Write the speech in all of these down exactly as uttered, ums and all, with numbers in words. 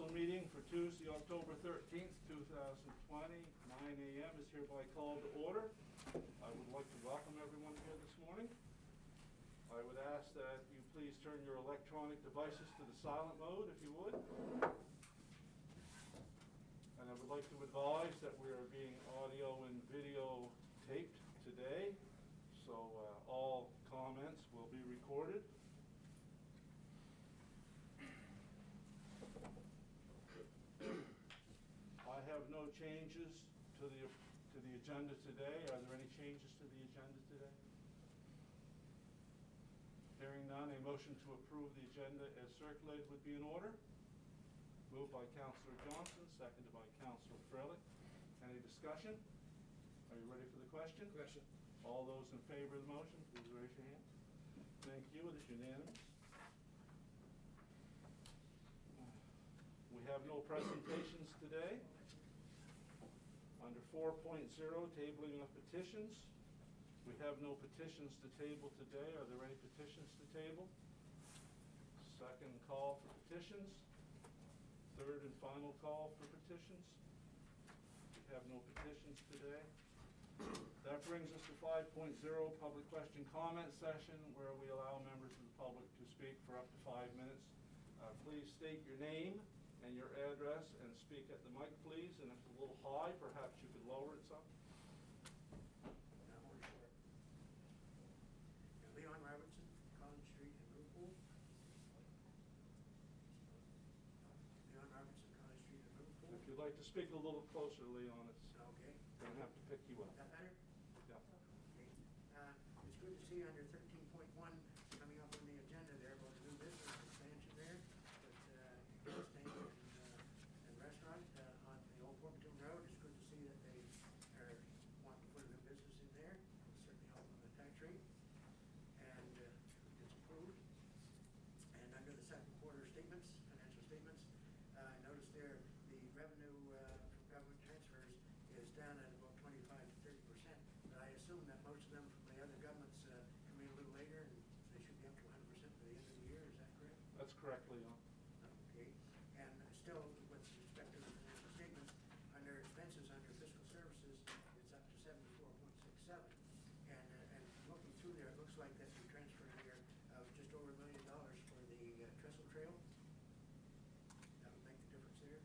council meeting for Tuesday, October thirteenth, two thousand twenty, nine A M is hereby called to order. I would like to welcome everyone here this morning. I would ask that you please turn your electronic devices to the silent mode if you would. And I would like to advise that we are being audio and video taped today, so uh, all comments will be recorded. I have no changes to the to the agenda today. Are there any changes to the agenda today? Hearing none, a motion to approve the agenda as circulated would be in order. Moved by Councillor Johnson, seconded by Councillor Freilich. Any discussion? Are you ready for the question? Question. All those in favor of the motion, please raise your hand. Thank you. It is unanimous. We have no presentations today. Under four point oh, tabling of petitions. We have no petitions to table today. Are there any petitions to table? Second call for petitions. Third and final call for petitions. We have no petitions today. That brings us to five point oh, public question comment session, where we allow members of the public to speak for up to five minutes. Uh, please state your name and your address and speak at the mic, please. And if it's a little high, perhaps you could lower it some. Leon Robertson, Collins Street in Liverpool. Leon Robertson, Collins Street in Liverpool. If you'd like to speak a little closer, Leon, it's Okay. going to have to pick you up. Is that better? Yeah. Okay. Uh, it's good to see under thirteen point one coming up on the agenda there about the new business expansion there. But uh, staying in uh, and restaurant uh, on the old Portman Road. It's good to see that they are wanting to put a new business in there. It'll certainly help on the tax rate. And uh, it's approved. And under the second quarter statements, financial statements, uh, I noticed there the revenue uh, from government transfers is down at about twenty-five to thirty percent. But I assume that most of them from the other governments uh, come in a little later, and they should be up to one hundred percent by the end of the year. Is that correct? That's correct, Leon. Okay. And still, with respect to the financial statements, under expenses under fiscal services, it's up to seventy-four point six seven. And, uh, and looking through there, it looks like that we transferred here of uh, just over a million dollars for the uh, trestle trail. That would make the difference there.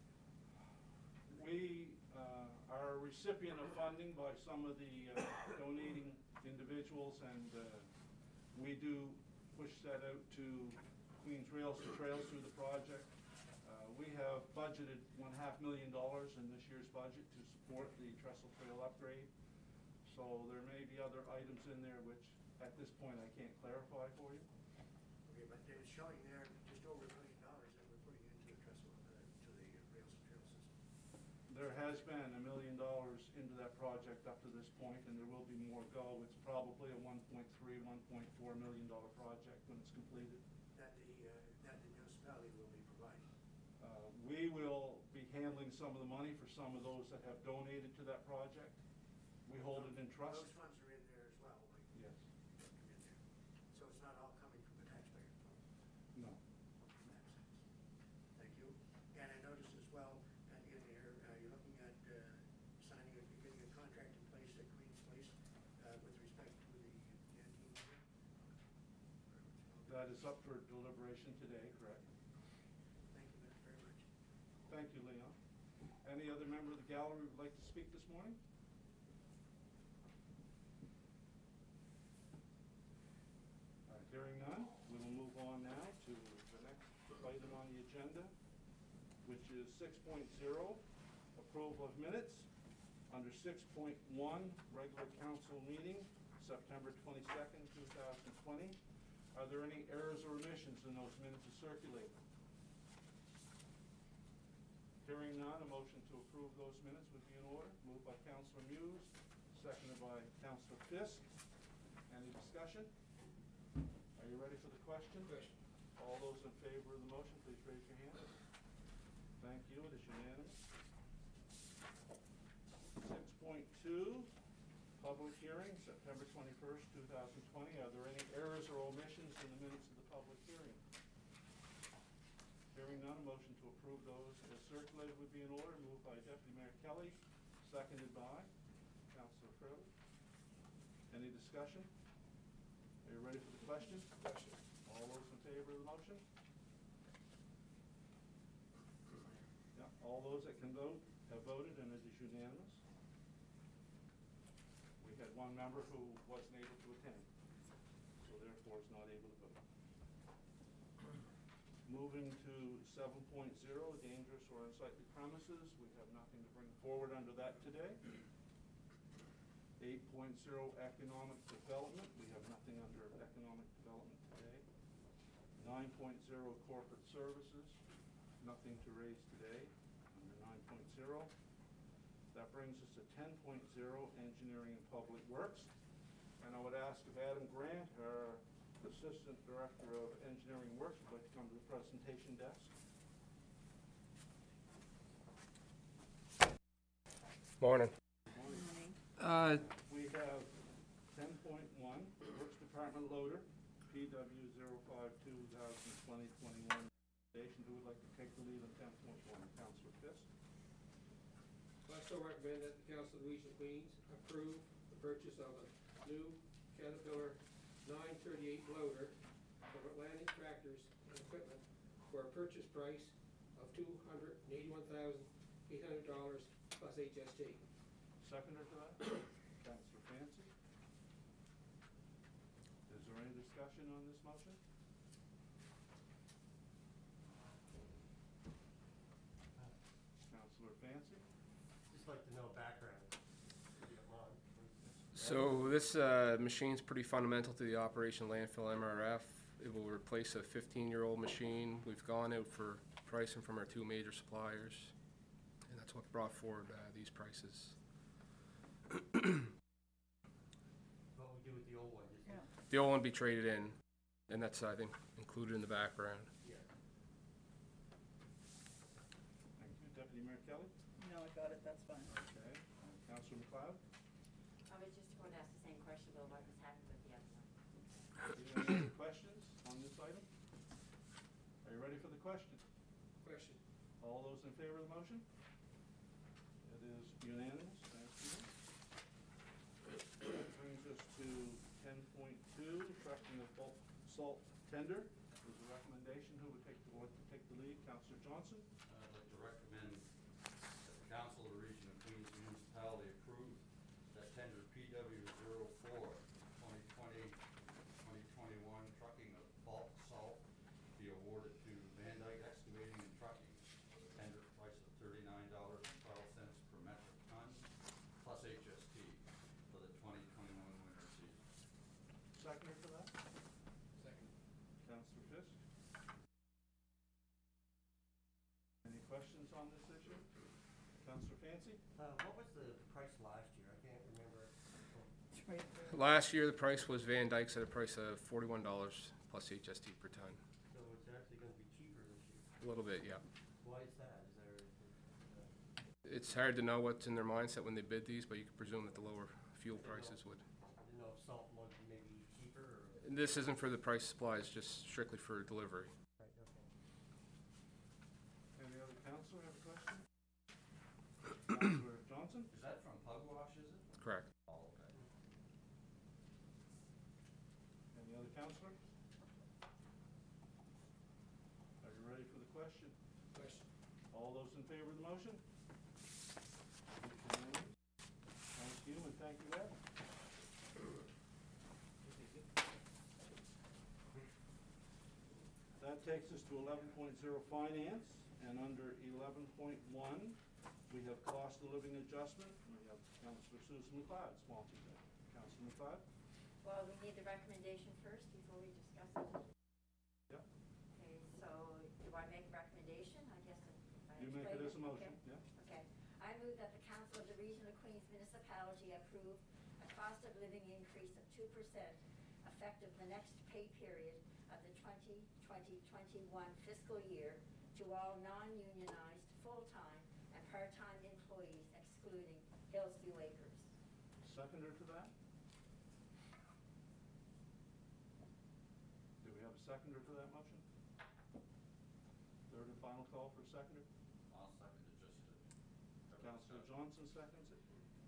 We uh, are a recipient of funding by some of the uh, donating individuals, and uh, we do push that out to Queens Rails and Trails through the project. Uh, we have budgeted one half million dollars in this year's budget to support the trestle trail upgrade. So there may be other items in there which, at this point, I can't clarify for you. Okay, but it's showing there just over a million dollars that we're putting into the trestle, uh, to the rails and trail system. There has been a million dollars into that project up to this point, and there will be more go. It's probably a one point three, one point four million dollar project when it's completed. That the uh, that the municipality will be providing. Uh, we will be handling some of the money for some of those that have donated to that project. We hold it in trust. Those funds are in there as well. Like, yes. Come in there. So it's not all coming from the taxpayer. No. In that sense. Thank you. And I noticed as well uh, in here, uh, you're looking at uh, signing, a, getting a contract in place at Queen's Place uh, with respect to the canteen. That is up for deliberation today, correct? Thank you very much. Thank you, Leon. Any other member of the gallery would like to speak this morning? All right, hearing none, we will move on now to the next item on the agenda, which is six point oh, approval of minutes. Under six point one, regular council meeting, September twenty-second, two thousand twenty. Are there any errors or omissions in those minutes as circulated? Hearing none, a motion to approve those minutes would be in order. Moved by Councillor Muse, seconded by Councillor Fisk. Any discussion? Are you ready for the question? Question. All those in favor of the motion, please raise your hand. Thank you. It is unanimous. six point two, public hearing, September twenty-first, two thousand twenty. Are there any errors or omissions in the minutes of the public hearing? Hearing none, a motion to approve approve those as circulated would be in order. Moved by Deputy Mayor Kelly, seconded by Councilor Fairley. Any discussion? Are you ready for the question? Question. All those in favor of the motion? Yeah, all those that can vote have voted, and it is unanimous. We had one member who wasn't able to attend, so therefore is not able to vote. Moving to seven point zero, dangerous or unsightly premises, we have nothing to bring forward under that today. eight point zero, economic development, we have nothing under economic development today. nine point zero, corporate services, nothing to raise today under nine point zero. That brings us to ten point zero, engineering and public works. And I would ask if Adam Grant, our Assistant Director of Engineering and Works, would like to come to the presentation desk. Morning. Morning. Uh, We have ten point one, Works Department loader, P W zero five two thousand twenty twenty-one. Who would like to take the lead on ten point one? Councilor Fisk. I so recommend that the Council of the Region of Queens approve the purchase of a new Caterpillar nine thirty-eight loader from Atlantic Tractors and Equipment for a purchase price of two hundred eighty-one thousand eight hundred dollars plus H S T. Seconder to that? Councilor Fancy. Is there any discussion on this motion? Councilor Fancy? Just like to know background, if you don't mind. so this uh, machine's pretty fundamental to the Operation Landfill M R F. It will replace a fifteen-year-old machine. We've gone out for pricing from our two major suppliers, and that's what brought forward uh, these prices. What we do with the old one, just. Yeah. The old one be traded in, and that's, I think, included in the background. Yeah. Thank you. Deputy Mayor Kelly? No, I got it, that's fine. Okay. Uh, Councilor McLeod? I was just going to ask the same question about what was happening with the other one. Do you have any questions on this item? Are you ready for the question? Question. All those in favor of the motion? It is unanimous. Thank you. That brings us to ten point two, trucking of bulk salt tender. There's a recommendation. Who would take the, would like to take the lead? Councilor Johnson? I'd like to recommend that the Council of the Region of Queens Municipality approve that tender P W zero four twenty twenty twenty twenty-one trucking of bulk salt be awarded to Van Dyke Excavating and Trucking for the tender price of thirty-nine dollars and twelve cents per metric ton plus H S T for the twenty twenty-one winter season. Seconder for that? Second. Councilor Fisk? Any questions on this issue? Councilor Fancy? Uh, what was the price last year? I can't remember. It's right there. Last year, the price was Van Dyke's at a price of forty-one dollars plus H S T per ton. So it's actually gonna be cheaper this year. A little bit, yeah. Why is that? Is there, uh, It's hard to know what's in their mindset when they bid these, but you can presume that the lower fuel prices would. I didn't know if salt would be maybe cheaper or? And this isn't for the price supply, it's just strictly for delivery. Right, okay. Any other councilor have a question? Councilor Johnson? Is that from Pugwash, is it? Correct. Oh, okay. Any other councilor? Are you ready for the question? Question. All those in favor of the motion? It's unanimous. Thank you, and thank you, Ed. That takes us to eleven point zero finance, and under eleven point one, we have cost of living adjustment. We have Councilor Susan McLeod, small T. Councilor McLeod? Well, we need the recommendation first before we discuss it. Yeah. Okay, so do I make a recommendation? I guess if I You make it explain as a motion, okay. yeah? Okay. I move that the Council of the Region of Queens Municipality approve a cost of living increase of two percent effective the next pay period of the twenty twenty twenty-one fiscal year to all non-unionized, full-time, and part-time employees excluding Hillsview Acres. Seconder to that? Do we have a seconder to that motion? Third and final call for seconder. I'll second it just to. have a Councillor discussion. Johnson seconds it.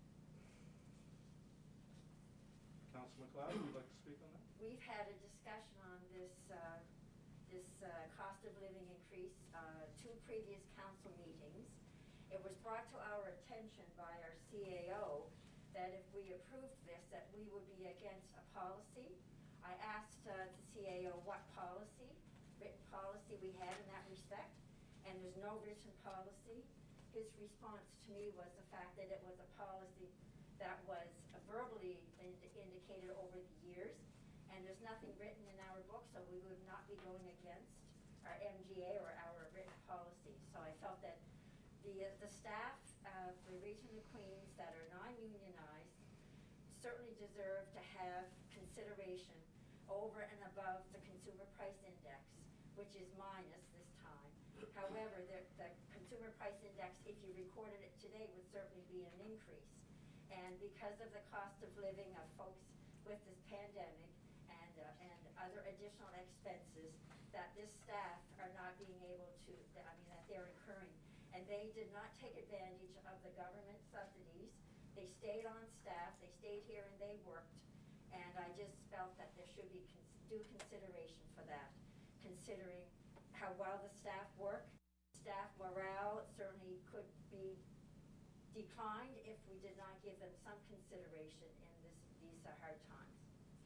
Councillor McLeod, would you like to speak on that? We've had a discussion on this, uh, this uh, cost of living increase, uh, two previous council meetings. It was brought to our attention by our C A O that if we approved this, that we would be against a policy. I asked uh, the C A O what policy, written policy we had in that respect, and there's no written policy. His response to me was the fact that it was a policy that was verbally ind- indicated over the years, and there's nothing written in our book, so we would not be going against our M G A or our written policy. So I felt that the, uh, the staff of the Region of Queens that are non-unionized certainly deserve to have consideration over and above the consumer price index, which is minus this time. However, the, the consumer price index, if you recorded it today, would certainly be an increase. And because of the cost of living of folks with this pandemic and, uh, and other additional expenses that this staff are not being able to, I mean, that they're incurring. And they did not take advantage of the government subsidies. They stayed on staff, they stayed here and they worked. And I just felt that there should be cons- due consideration for that, considering how well the staff work. Staff morale certainly could be declined if we did not give them some consideration in this, these uh, hard times.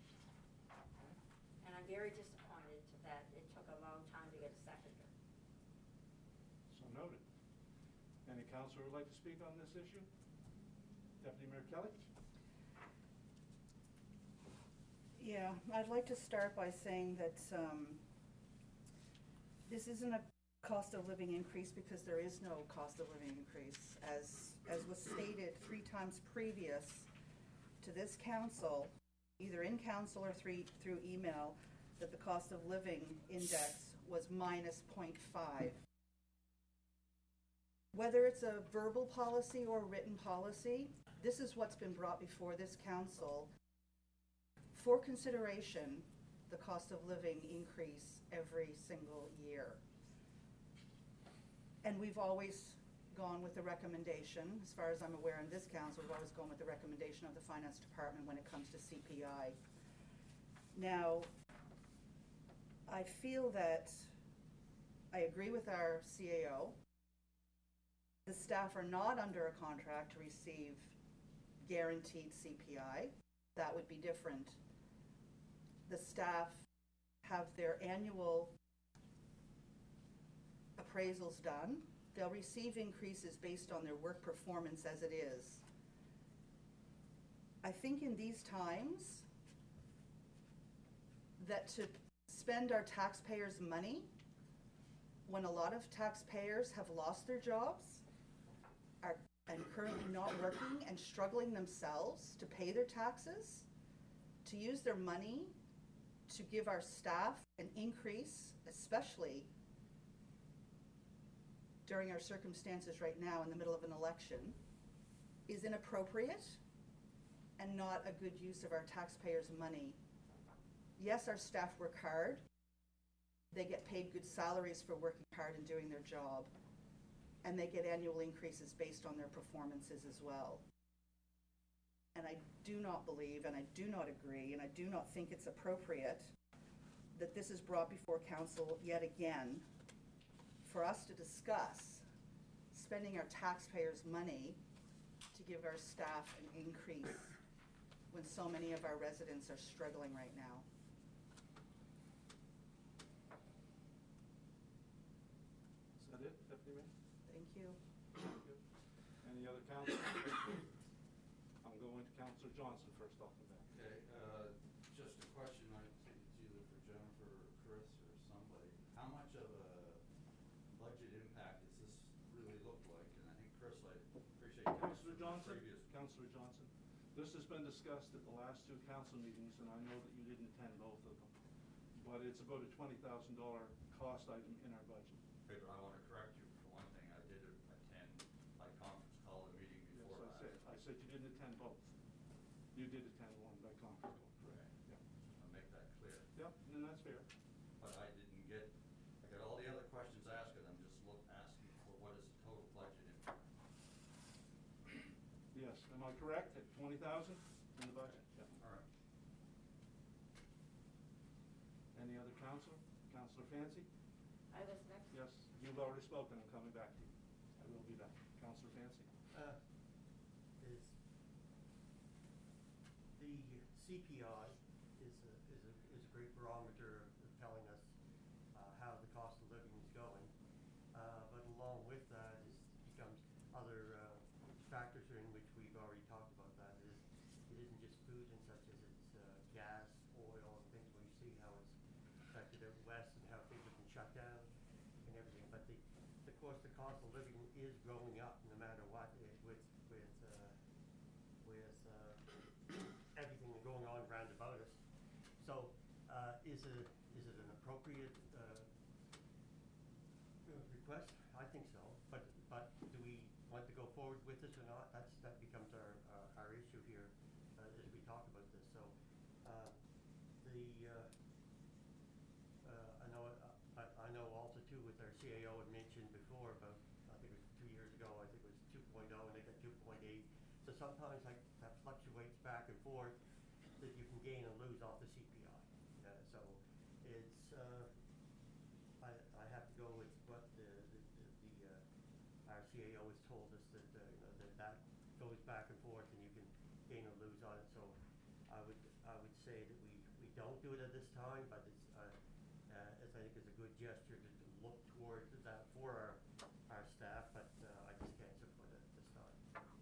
And I'm very disappointed that it took a long time to get a seconder. So noted. Any councillor would like to speak on this issue? Deputy Mayor Kelly? Yeah, I'd like to start by saying that um, this isn't a cost of living increase because there is no cost of living increase. As, as was stated three times previous to this council, either in council or through, through email, that the cost of living index was minus zero point five. Whether it's a verbal policy or written policy, this is what's been brought before this council for consideration, the cost of living increase every single year. And we've always gone with the recommendation, as far as I'm aware in this council, we've always gone with the recommendation of the finance department when it comes to C P I. Now, I feel that I agree with our C A O. The staff are not under a contract to receive guaranteed C P I. That would be different. The staff have their annual appraisals done. They'll receive increases based on their work performance as it is. I think in these times that to spend our taxpayers' money when a lot of taxpayers have lost their jobs are and currently not working and struggling themselves to pay their taxes, to use their money to give our staff an increase, especially during our circumstances right now in the middle of an election, is inappropriate and not a good use of our taxpayers' money. Yes, our staff work hard. They get paid good salaries for working hard and doing their job. And they get annual increases based on their performances as well. And I do not believe, and I do not agree, and I do not think it's appropriate that this is brought before council yet again for us to discuss spending our taxpayers' money to give our staff an increase when so many of our residents are struggling right now. Is that it, Deputy Mayor? Thank you. Thank you. Any other councillors? I'm going to Councillor Johnson first off the bat. Okay, uh, just a question, I think it's either for Jennifer or Chris or somebody. How much of a budget impact does this really look like? And I think, Chris, I appreciate you Councillor answering the Johnson, previous. Councillor Johnson, this has been discussed at the last two council meetings, and I know that you didn't attend both of them. But it's about a twenty thousand dollar cost item in our budget. Okay, but I want to correct you for one thing, I did attend my conference call the meeting Yes, before I that. said, I said you didn't attend both. You did attend one by conference call. Correct. Yeah. I'll make that clear. Yep, and that's fair. But I didn't get, I got all the other questions asked of them, Am I correct, at twenty thousand in the budget? Yeah. All right. Any other council? Councillor Fancy? I was next. Yes, you've already spoken, I'm coming back to you. I will be back. Councillor Fancy? Uh, is, the C P I is a, is a, is a great barometer of telling us, uh, how the cost of living is going. Uh, but along with that is, becomes other, uh, factors in which we've already talked about that is, it isn't just food and such as it's, uh, gas, oil, and things where you see how it's affected out west and how things have been shut down and everything. But the, of course, the cost of living is going up no matter what, it, with, with, uh, with, uh, everything going on round about us. So, uh, is it, is it an appropriate, uh, request? I think so, but, but do we want to go forward with this or not? That's, that becomes our, uh, our issue here, uh, as we talk about this. So, uh, the, uh, uh, I know, uh, I, I know also too with our C A O had mentioned before about, I think it was two years ago, I think it was two point oh and they got two point eight. So sometimes like that fluctuates back and forth, that you can gain and lose off the C P I. Uh, so it's, uh, I, I have to go with what the, the, the, the uh, our C A O has told us that, uh, you know, that that goes back and forth and you can gain or lose on it. So I would, I would say that we, we don't do it at this time, but it's, uh, uh, as I think is a good gesture to, to look toward that for our, our staff, but, uh, I just can't support it at this time.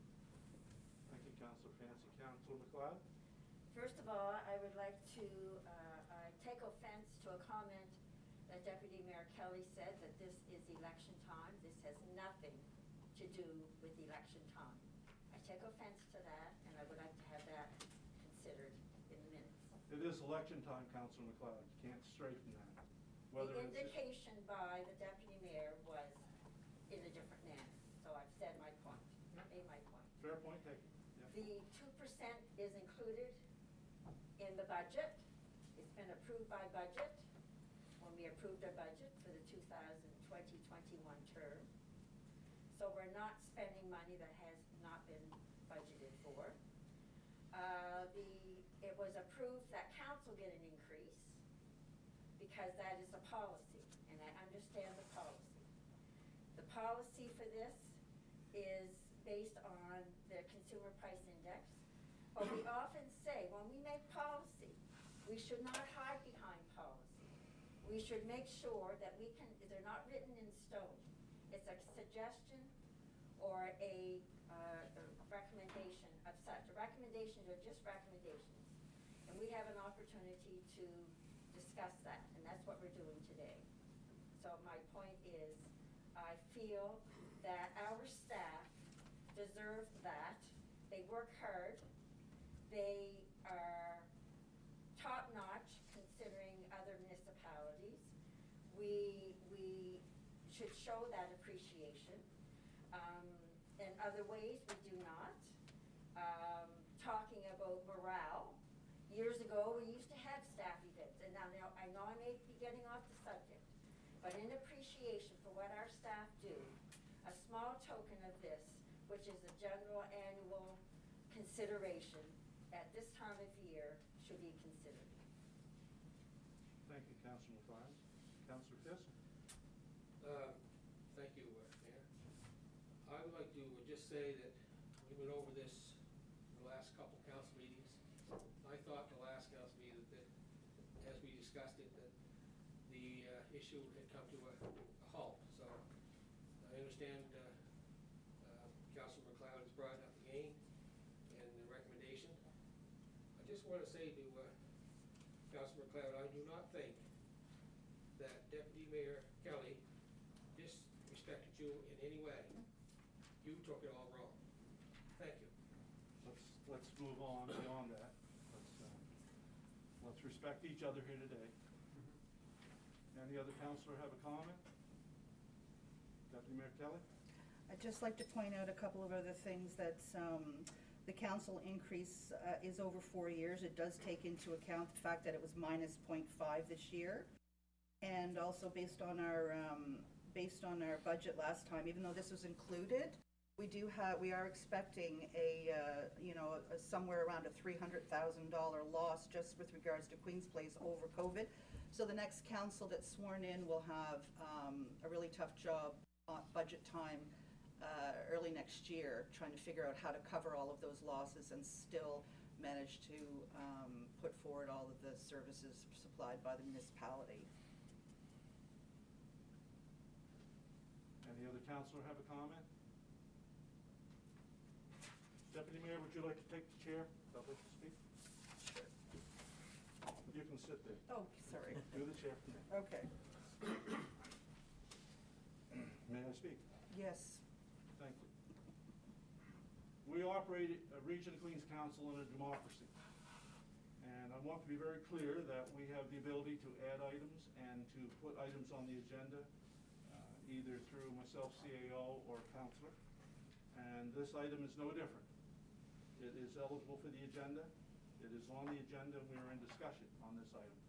Thank you, Councillor Fancy. Councillor McLeod? First of all, I would like to, uh, I take offense to a comment that Deputy Mayor Kelly said that this is election time. This has nothing to do with election time. I take offense to that, and I would like to have that considered in the minutes. It is election time, Councillor McLeod. You can't straighten that. The Whether it's- indication by the Deputy Mayor was in a different manner, so I've said my point, made my point. Fair point taken. Yeah. The two percent is included in the budget. It's been approved by budget when we approved our budget for the two thousand twenty twenty-one term. So we're not spending money that has not been budgeted for. Uh, the, it was approved that council get an increase because that is a policy, and I understand the policy. The policy for this is based on the consumer price index. But we often say, when we make policy, we should not hide behind policy. We should make sure that we can, they're not written in stone. It's a suggestion or a, uh, a recommendation of such. The recommendations are just recommendations. And we have an opportunity to discuss that, and that's what we're doing today. So my point is, I feel that our staff deserve that. They work hard. They are top-notch considering other municipalities. We, we should show that appreciation. Um, in other ways, we do not. Um, talking about morale, years ago, we used to have staff events, and now, now I know I may be getting off the subject, but in appreciation for what our staff do, a small token of this, which is a general annual consideration at this time of year, should be considered. Thank you, Councillor McLeod. Councillor Fisk? Uh, Thank you, uh, Mayor. I would like to just say that we went over this in the last couple council meetings. I thought the last council meeting that, as we discussed it, that the uh, issue had come to a a halt. So I understand uh, uh, Councilor McLeod has brought up the game and the recommendation. I just want to say to uh, Councilor McLeod, I do not think that Deputy Mayor Kelly disrespected you in any way. You took it all wrong. Thank you. Let's, let's move on beyond that. Let's, uh, let's respect each other here today. Any other councillor have a comment? Deputy Mayor Kelly? I'd just like to point out a couple of other things that um, the council increase uh, is over four years. It does take into account the fact that it was minus zero point five this year. And also based on our, um, based on our budget last time, even though this was included, We do have, we are expecting a, uh, you know, a- somewhere around a three hundred thousand dollar loss just with regards to Queen's Place over COVID. So the next council that's sworn in will have um, a really tough job on budget time uh, early next year, trying to figure out how to cover all of those losses and still manage to um, put forward all of the services supplied by the municipality. Any other councillor have a comment? Deputy Mayor, would you like to take the chair? I'd like to speak. You can sit there. Oh, sorry. Do the chair from there. Okay. May I speak? Yes. Thank you. We operate a Region of Queens Council in a democracy. And I want to be very clear that we have the ability to add items and to put items on the agenda, uh, either through myself, C A O, or councillor. And this item is no different. It is eligible for the agenda. It is on the agenda. We are in discussion on this item.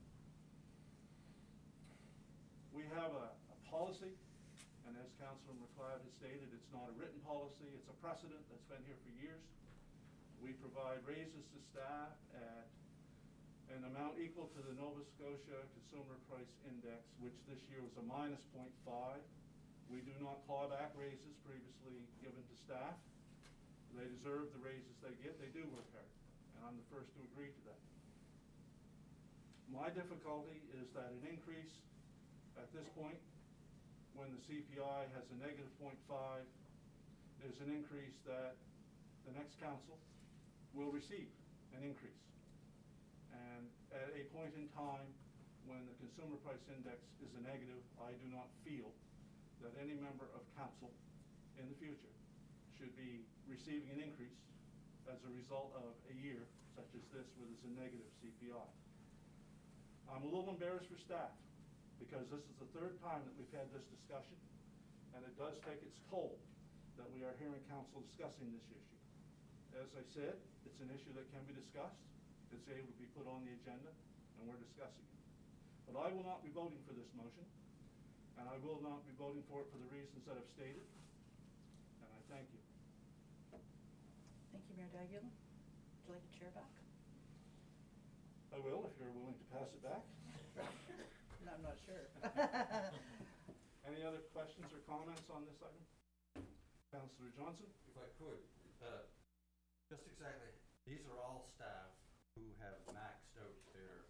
We have a, a policy, and as Councillor MacLeod has stated, it's not a written policy. It's a precedent that's been here for years. We provide raises to staff at an amount equal to the Nova Scotia Consumer Price Index, which this year was a minus zero point five. We do not claw back raises previously given to staff. They deserve the raises they get. They do work hard, and I'm the first to agree to that. My difficulty is that an increase at this point, when the C P I has a negative zero point five, is an increase that the next council will receive an increase. And at a point in time when the Consumer Price Index is a negative, I do not feel that any member of council in the future should be receiving an increase as a result of a year such as this where there's a negative C P I. I'm a little embarrassed for staff because this is the third time that we've had this discussion, and it does take its toll that we are hearing council discussing this issue. As I said, it's an issue that can be discussed. It's able to be put on the agenda, and we're discussing it. But I will not be voting for this motion, and I will not be voting for it for the reasons that I've stated, and I thank you. Thank you, Mayor Daguerre. Would you like the chair back? I will, if you're willing to pass it back. No, I'm not sure. Any other questions or comments on this item? Councillor Johnson? If I could, uh, just exactly, these are all staff who have maxed out their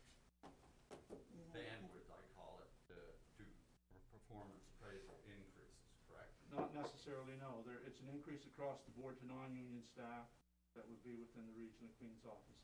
bandwidth, I call it, uh, to for performance appraisal increases, correct? Not necessarily, no. There, it's an increase across the board to non-union staff that would be within the Region of Queens offices.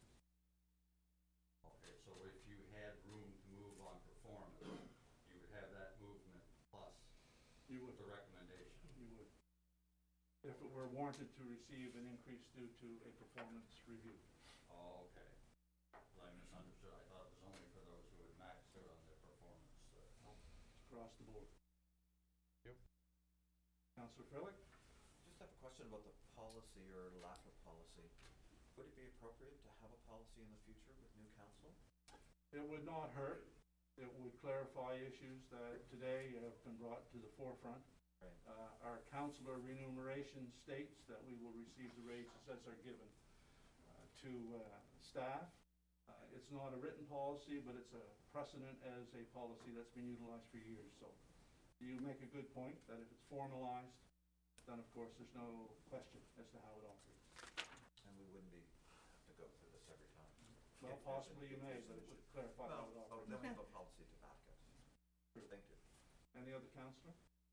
Okay, so if you had room to move on performance, you would have that movement plus You would. the recommendation. You would. If it were warranted to receive an increase due to a performance review. Oh, okay. Well, I misunderstood. I thought it was only for those who had maxed out on their performance. uh, Across the board. Yep. Councillor Freilich? Just have a question about the policy or lack of policy. Would it be appropriate to have a policy in the future with new council? It would not hurt. It would clarify issues that today have been brought to the forefront. Right. Uh, our councillor remuneration states that we will receive the raises as are given uh, to uh, staff. Uh, it's not a written policy, but it's a precedent as a policy that's been utilized for years. So you make a good point that if it's formalized, then of course there's no question as to how it operates. And we wouldn't be, have to go through this every time? Well, If there's possibly an- you if may, there's but an it would issue. clarify how it Well, oh, operates. then we have a policy to back us. True. Thank you. Any other councillor?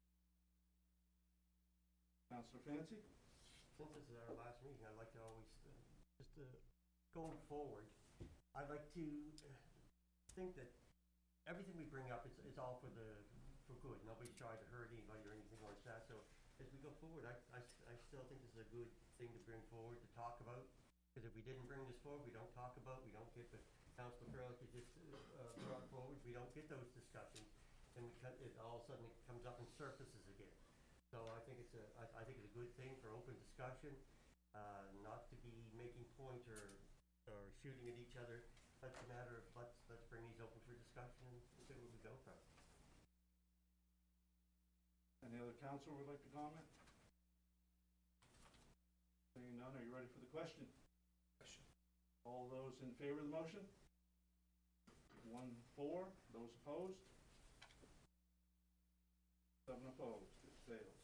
Councillor Fancy? Since this is our last meeting, I'd like to always, uh, just uh, going forward, I'd like to uh, think that everything we bring up is, is all for the, for good. Nobody's trying to hurt anybody or anything like that. So as we go forward, I, I, I still think this is a good thing to bring forward, to talk about. Because if we didn't bring this forward, we don't talk about, we don't get the Councilor Freilich just uh, brought forward, we don't get those discussions. And we cut, it all of a sudden it comes up and surfaces again. So I think it's a, I, I think it's a good thing for open discussion, uh, not to be making points or, or shooting at each other. But it's a matter of let's, let's bring these open for discussion and see where we go from. Any other councillor would like to comment? Seeing none, are you ready for the question? All those in favor of the motion? One for, those opposed? Seven opposed, it fails.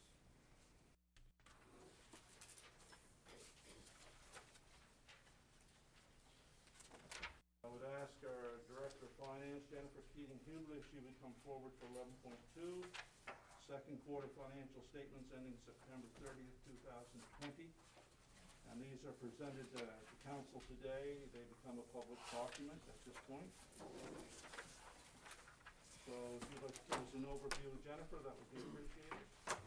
I would ask our Director of Finance, Jennifer Keating Hubler, if she would come forward for eleven point two, second quarter financial statements ending September thirtieth, two thousand twenty. And these are presented uh, to council today. They become a public document at this point. So if you'd like to give us an overview, Jennifer, that would be appreciated.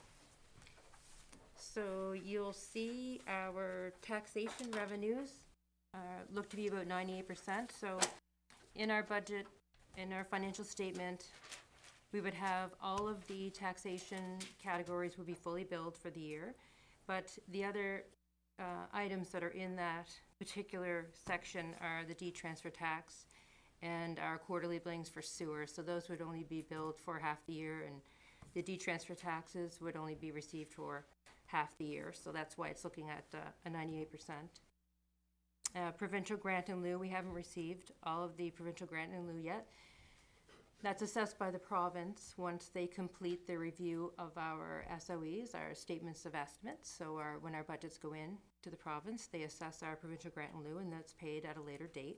So you'll see our taxation revenues uh, look to be about ninety-eight percent. So in our budget, in our financial statement, we would have all of the taxation categories would be fully billed for the year. But the other uh, items that are in that particular section are the D-transfer tax and our quarterly billings for sewer. So those would only be billed for half the year, and the D-transfer taxes would only be received for half the year. So that's why it's looking at uh, a ninety-eight percent. Uh, provincial grant in lieu, we haven't received all of the provincial grant in lieu yet. That's assessed by the province once they complete the review of our S O Es, our statements of estimates. So our, when our budgets go in to the province, they assess our provincial grant in lieu, and that's paid at a later date.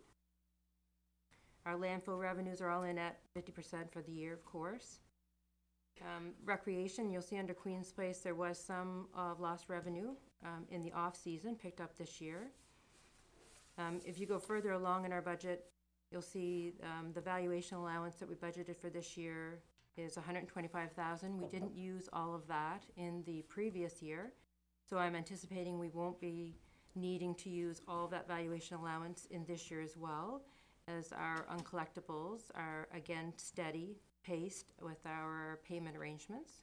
Our landfill revenues are all in at fifty percent for the year, of course. Um, recreation, you'll see under Queen's Place, there was some of uh, lost revenue um, in the off-season, picked up this year. Um, if you go further along in our budget, you'll see um, the valuation allowance that we budgeted for this year is one hundred twenty-five thousand dollars. We didn't use all of that in the previous year, so I'm anticipating we won't be needing to use all of that valuation allowance in this year as well, as our uncollectibles are again steady paced with our payment arrangements.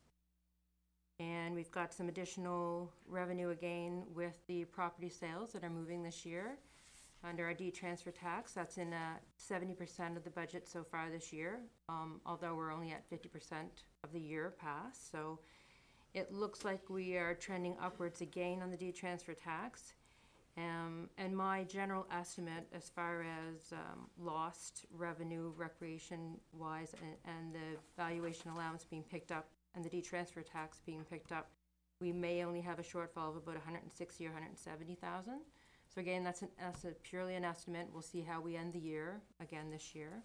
And we've got some additional revenue again with the property sales that are moving this year. Under our D-transfer tax, that's in uh, seventy percent of the budget so far this year, um, although we're only at fifty percent of the year past. So it looks like we are trending upwards again on the D-transfer tax. Um, and my general estimate as far as um, lost revenue recreation-wise and, and the valuation allowance being picked up and the D-transfer tax being picked up, we may only have a shortfall of about one hundred sixty or one hundred seventy thousand. So again, that's, an, that's a purely an estimate. We'll see how we end the year again this year.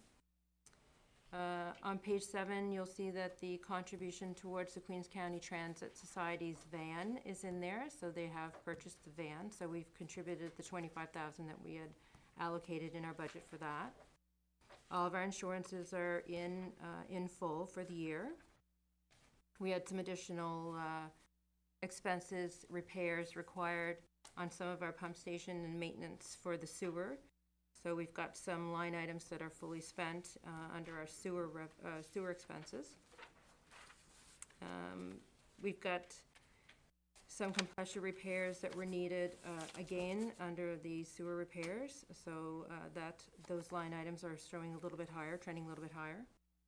Uh, on page seven, you'll see that the contribution towards the Queens County Transit Society's van is in there. So they have purchased the van. So we've contributed the twenty-five thousand dollars that we had allocated in our budget for that. All of our insurances are in, uh, in full for the year. We had some additional uh, expenses, repairs required on some of our pump station and maintenance for the sewer. So we've got some line items that are fully spent uh, under our sewer rev uh, sewer expenses. Um, we've got some compressor repairs that were needed uh, again under the sewer repairs. So uh, that those line items are showing a little bit higher, trending a little bit higher.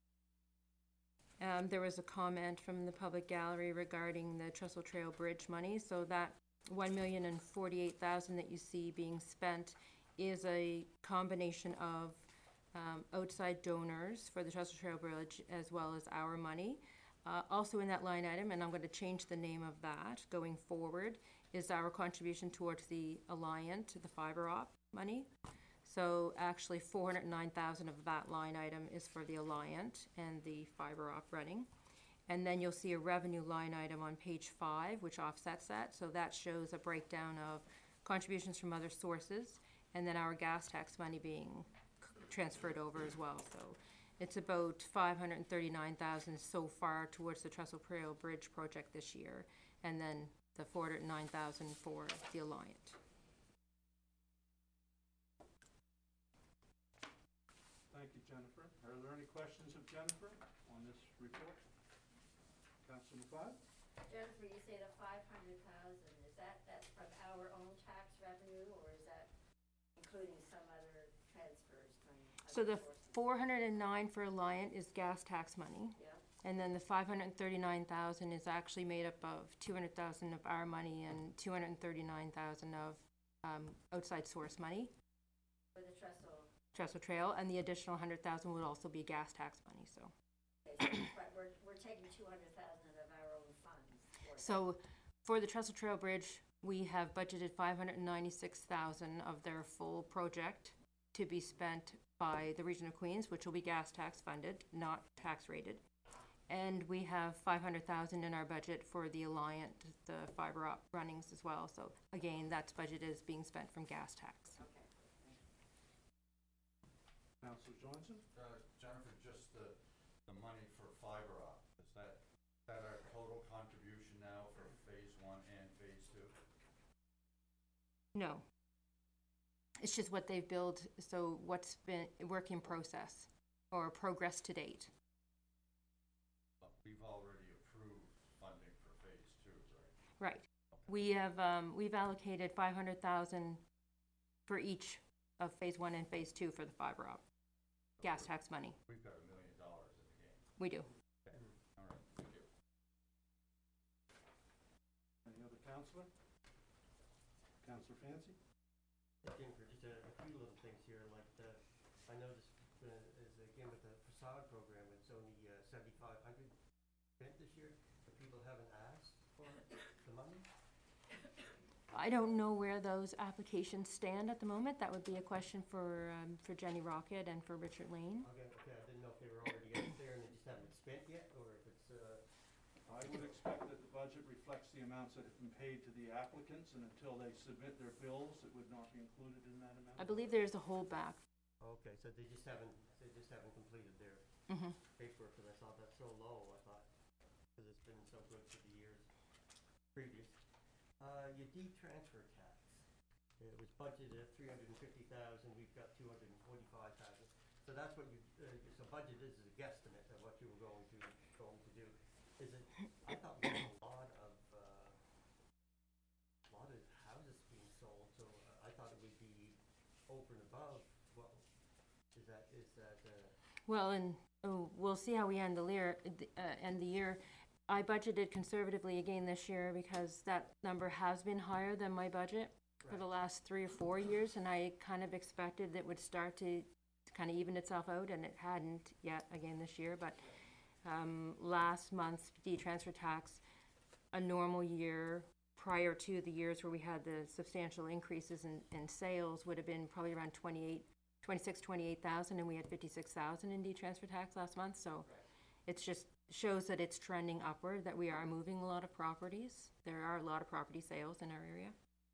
Um, there was a comment from the public gallery regarding the Trestle Trail Bridge money. So that one million and forty-eight thousand that you see being spent is a combination of um, outside donors for the Trestle Trail Bridge as well as our money. Uh, also in that line item, and I'm going to change the name of that going forward, is our contribution towards the Alliant, the fiber op money. So actually four hundred nine thousand of that line item is for the Alliant and the fiber op running. And then you'll see a revenue line item on page five, which offsets that. So that shows a breakdown of contributions from other sources, and then our gas tax money being transferred over as well. So it's about five hundred thirty-nine thousand dollars so far towards the Trestle Trail Bridge project this year, and then the four hundred nine thousand dollars for the Alliant. Thank you, Jennifer. Are there any questions of Jennifer on this report? Councilor McLeod? Jennifer, you say the five hundred thousand, is that, that's from our own tax revenue, or is that including some other transfers from So other the sources? four hundred nine for Alliant is gas tax money. Yeah. And then the five hundred and thirty-nine thousand is actually made up of two hundred thousand of our money and two hundred and thirty-nine thousand of, um, outside source money, For the trestle, Trestle Trail, and the additional hundred thousand would also be gas tax money, so. okay, so, but we're, we're taking two hundred thousand of our own funds for that. So, for the Trestle Trail Bridge, we have budgeted five hundred and ninety-six thousand of their full project to be spent by the Region of Queens, which will be gas tax funded, not tax rated. And we have five hundred thousand in our budget for the Alliant, the fiber op runnings as well. So again, that's budget is being spent from gas tax. Okay. Councillor Johnson? Uh, Jennifer, just the, the money for fiber op, is that, is that our total contribution now for phase one and phase two? No. It's just what they've billed, so what's been work in process or progress to date. But we've already approved funding for phase two, right? Right. We have, um, we've allocated five hundred thousand for each of phase one and phase two for the fiber op, gas tax money. We've got a million dollars in the game. We do. Okay, all right, thank you. Any other councillor? Councillor Fancy? Jennifer, just a, a few little things here, like, uh, I noticed, uh, as again with the facade program, it's only, uh, seventy-five hundred spent this year, but people haven't asked for the money? I don't know where those applications stand at the moment. That would be a question for, um, for Jenny Rocket and for Richard Lane. Okay, okay, I didn't know if they were already out there and they just haven't spent yet, or if it's, uh, I would expect that the budget reflects the amounts that have been paid to the applicants, and until they submit their bills, it would not be included in that amount. I believe there's a holdback. okay, so they just haven't, they just haven't completed their Mm-hmm. paperwork, because I thought that's so low, I thought, because it's been so good for the years previous. Uh, your D-transfer tax, it was budgeted at three hundred and fifty thousand, we've got two hundred and forty-five thousand. So that's what you, uh, so budget is a guesstimate of what you were going to, going to do. Is it, I thought we had a lot of, uh, lot of houses being sold, so uh, I thought it would be over and above, what, is that, is that, uh, Well, and oh, we'll see how we end the year. Uh, end the year. I budgeted conservatively again this year because that number has been higher than my budget for the last three or four years, and I kind of expected that it would start to kind of even itself out, and it hadn't yet again this year. But um, last month's D-transfer tax, a normal year prior to the years where we had the substantial increases in, in sales would have been probably around twenty-eight, twenty-six, twenty-eight thousand, and we had fifty-six thousand in D-transfer tax last month. So it's just shows that it's trending upward, that we are moving a lot of properties. There are a lot of property sales in our area.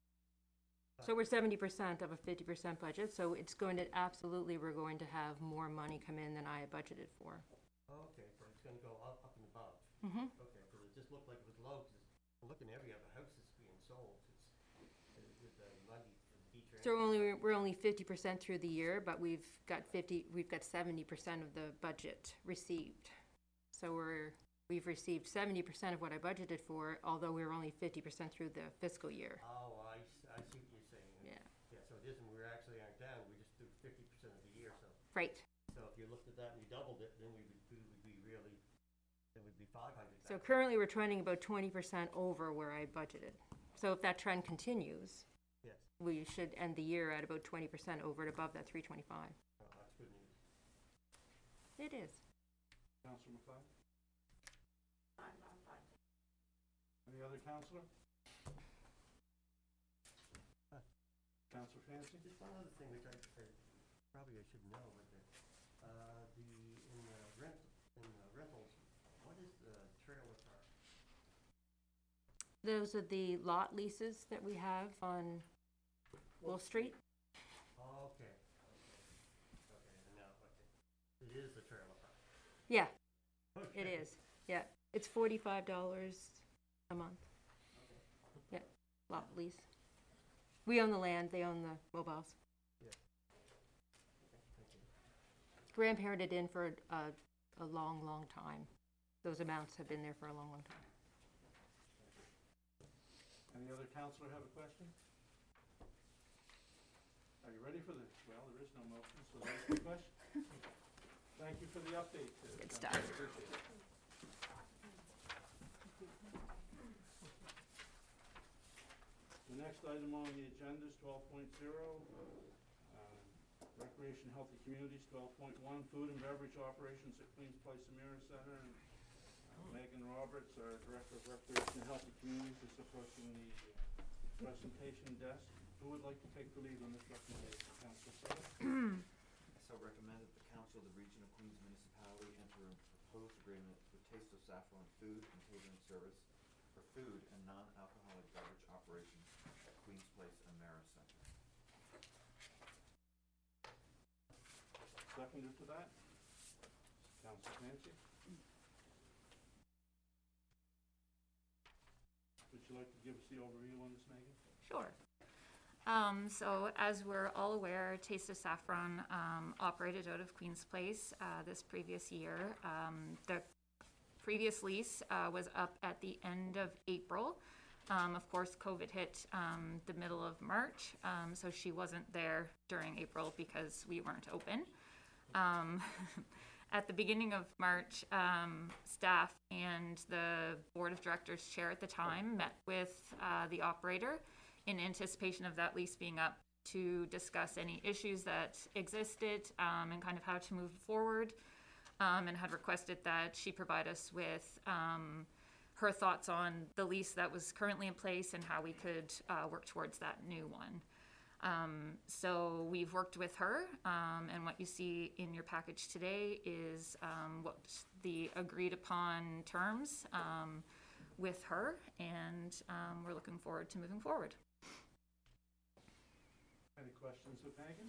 So we're seventy percent of a fifty percent budget, so it's going to, absolutely, we're going to have more money come in than I had budgeted for. okay, so it's gonna go up, up and above. Mm-hmm. Okay, because it just looked like it was low, because I'm looking at every other house that's being sold, it's, uh, with the money for the D-transfer. So we're only, we're only fifty percent through the year, but we've got fifty, we've got seventy percent of the budget received. So we're, we've received seventy percent of what I budgeted for, although we were only fifty percent through the fiscal year. Oh, I, s- I see what you're saying. Yeah. Yeah, so it isn't, we're actually aren't down, we just do fifty percent of the year, so, Right. so if you looked at that and you doubled it, then we would, we would be really, it would be five hundred So thousand. currently, we're trending about twenty percent over where I budgeted. So if that trend continues, Yes, we should end the year at about twenty percent over and above that three twenty-five. oh, that's good news. It is. Councillor McLeod? I'm, I'm fine. Any other councillor? Huh. Councillor Fancy? Just one other thing which I, I probably I should know, but the, uh, the, in the rent, in the rentals, what is the trailer park? Those are the lot leases that we have on Wolf Street. Oh, okay, okay, okay, and now, okay, it is the trailer park. Yeah, it Okay. is. Yeah, it's forty-five dollars a month. Okay. Yeah, lot lease. We own the land, they own the mobiles. Yeah. Okay, thank you. Grandparented in for a, a long, long time. Those amounts have been there for a long, long time. Any other councillor have a question? Are you ready for the, well, there is no motion, so there's the question. Thank you for the update. uh, Good Councillor. stuff. Appreciate it. next item on the agenda is twelve point zero, uh, Recreation, Healthy Communities, twelve point one, Food and Beverage Operations at Queens Place Emera Center. And uh, Megan Roberts, our Director of Recreation and Healthy Communities, is approaching the uh, presentation desk. Who would like to take the lead on this recommendation? Councilor Sutter? So recommend that the Council of the Region of Queens Municipality enter a proposed agreement with Taste of Saffron Food and Catering Service for food and non-alcoholic beverage operations at Queens Place Emera Center. Seconder to that? Councilor Clancy? Would you like to give us the overview on this, Megan? Sure. Um, so as we're all aware, Taste of Saffron um, operated out of Queen's Place uh, this previous year. Um, the previous lease uh, was up at the end of April. Um, of course, COVID hit um, the middle of March, um, so she wasn't there during April because we weren't open. Um, at the beginning of March, um, staff and the board of directors chair at the time met with uh, the operator in anticipation of that lease being up to discuss any issues that existed um, and kind of how to move forward, um, and had requested that she provide us with um, her thoughts on the lease that was currently in place and how we could uh, work towards that new one. Um, so we've worked with her, um, and what you see in your package today is um, what the agreed upon terms um, with her, and um, we're looking forward to moving forward. Any questions of Megan?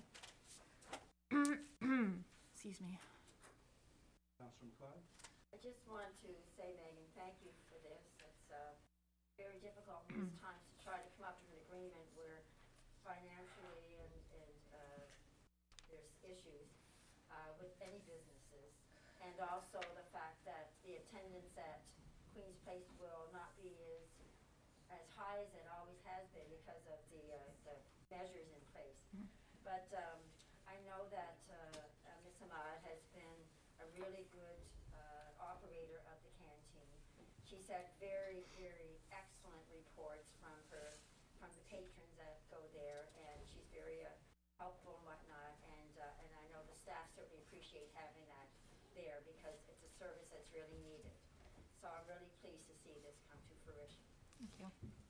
Excuse me. Councilor McLeod? I just want to say, Megan, thank you for this. It's uh, very difficult in these times to try to come up with an agreement where financially and, and uh, there's issues uh, with any businesses. And also the fact that the attendance at Queen's Place will not be as, as high as it always has been because of the, uh, the measures in place. Mm-hmm. But um, I know that uh, uh, Miz Ahmad has been a really good uh, operator of the canteen. She's had very, very excellent reports from her, from the patrons that go there, and she's very uh, helpful and whatnot. And uh, and I know the staff certainly appreciate having that there because it's a service that's really needed. So I'm really pleased to see this come to fruition. Thank you.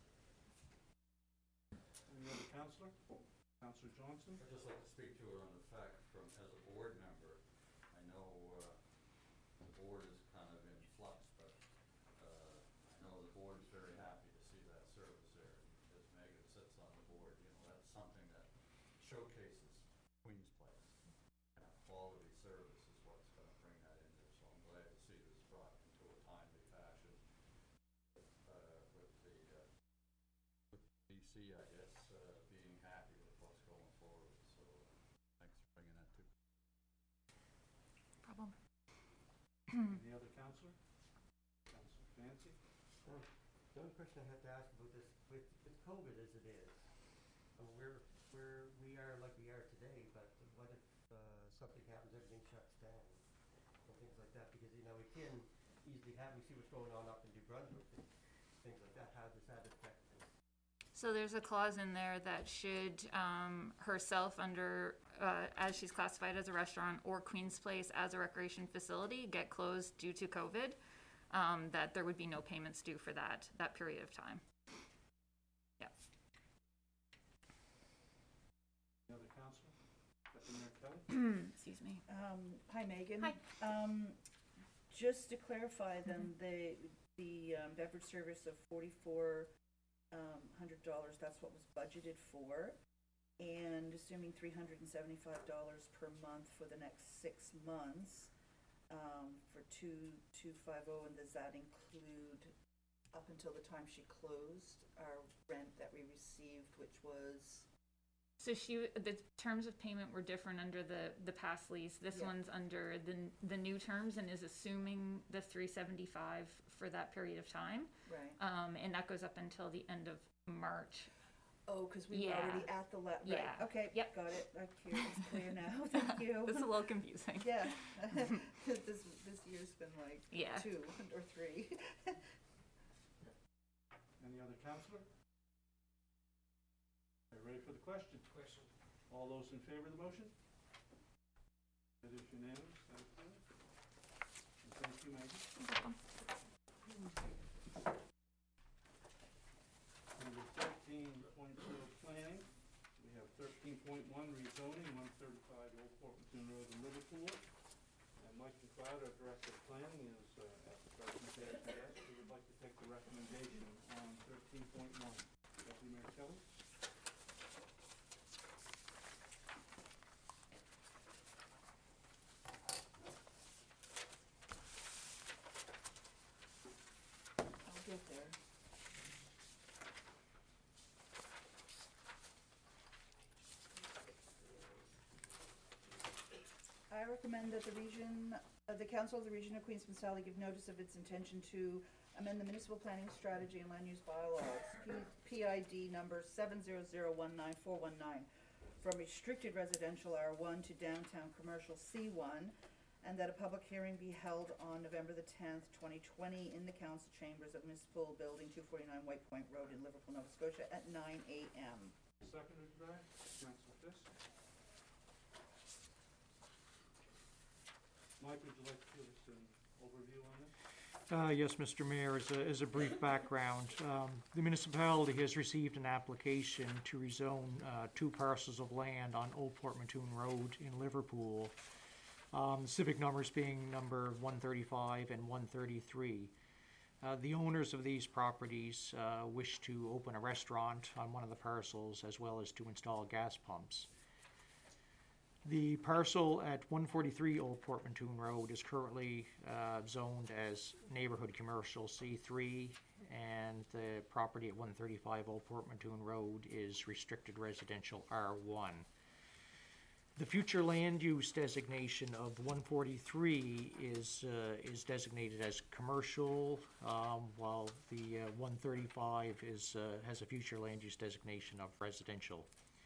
Any other councillor? Councillor Johnson? I'd just like to speak to it on the fact from, as a board member, I know uh, the board is kind of in flux, but uh, I know the board is very happy to see that service there. As Megan sits on the board, you know, that's something that showcases Queen's Place. And quality service is what's going to bring that in there, so I'm glad to see this brought into a timely fashion with, uh, with the uh, with D C, I guess, uh, being happy with what's going forward. So uh, thanks for bringing that to. Problem. Any other councillor? Councillor Clancy? Uh, The only question I have to ask about this, with, with COVID as it is, uh, we're, we're, we are like we are today, but what if uh, something happens, everything shuts down, and things like that? Because, you know, it can easily happen. We see what's going on up in New Brunswick, and things like that. How does that affect things? So there's a clause in there that should um, herself under, uh, as she's classified as a restaurant or Queen's Place as a recreation facility, get closed due to COVID, um, that there would be no payments due for that, that period of time. Yeah. Any other councillor? Deputy Mayor Kelly? Excuse me. Um, hi, Megan. Hi. Um, just to clarify then, the, the um, beverage service of forty-four um, hundred dollars, that's what was budgeted for. And assuming three hundred and seventy-five dollars per month for the next six months, um, for two, two five oh, and does that include up until the time she closed, our rent that we received, which was? So she, the terms of payment were different under the, the past lease. This Yeah. one's under the, the new terms and is assuming the three seventy-five for that period of time. Right. Um, and that goes up until the end of March. Oh, because we were Yeah. already at the, la- right, Yeah. okay, Yep. got it, I'm clear, it's clear now, thank you. It's a little confusing. Yeah, this, this year's been like Yeah. two or three. Any other councillor? ready for the question? Question. All those in favor of the motion? It is unanimous, thank you. And thank you, Maggie. Under thirteen point zero planning, we have thirteen point one rezoning, one thirty-five Old Port Mattoon Road in Liverpool. And Mike McLeod, our Director of Planning, is uh, at the present desk. He would like to take the recommendation on thirteen point one. Deputy Mayor Kelly? I'll get there. I recommend that the region, uh, the Council of the Region of Queens Sally give notice of its intention to amend the municipal planning strategy and land use bylaws, P- PID number seven zero zero one nine four one nine, from restricted residential R one to downtown commercial C one, and that a public hearing be held on November the tenth, twenty twenty, in the council chambers of Municipal Building two forty-nine White Point Road in Liverpool, Nova Scotia, at nine A M. Seconded by Councilor Fisk. Mike, would you like to give us an overview on this? Uh, yes, Mister Mayor, as a, as a brief background, um, the municipality has received an application to rezone uh, two parcels of land on Old Port Mattoon Road in Liverpool. Um, the civic numbers being number one thirty-five and one thirty-three. Uh, the owners of these properties uh, wish to open a restaurant on one of the parcels as well as to install gas pumps. The parcel at one forty-three Old Port Mattoon Road is currently uh, zoned as neighborhood commercial C three, and the property at one thirty-five Old Port Mattoon Road is restricted residential R one. The future land use designation of one forty-three is uh, is designated as commercial, um, while the uh, one thirty-five is uh, has a future land use designation of residential.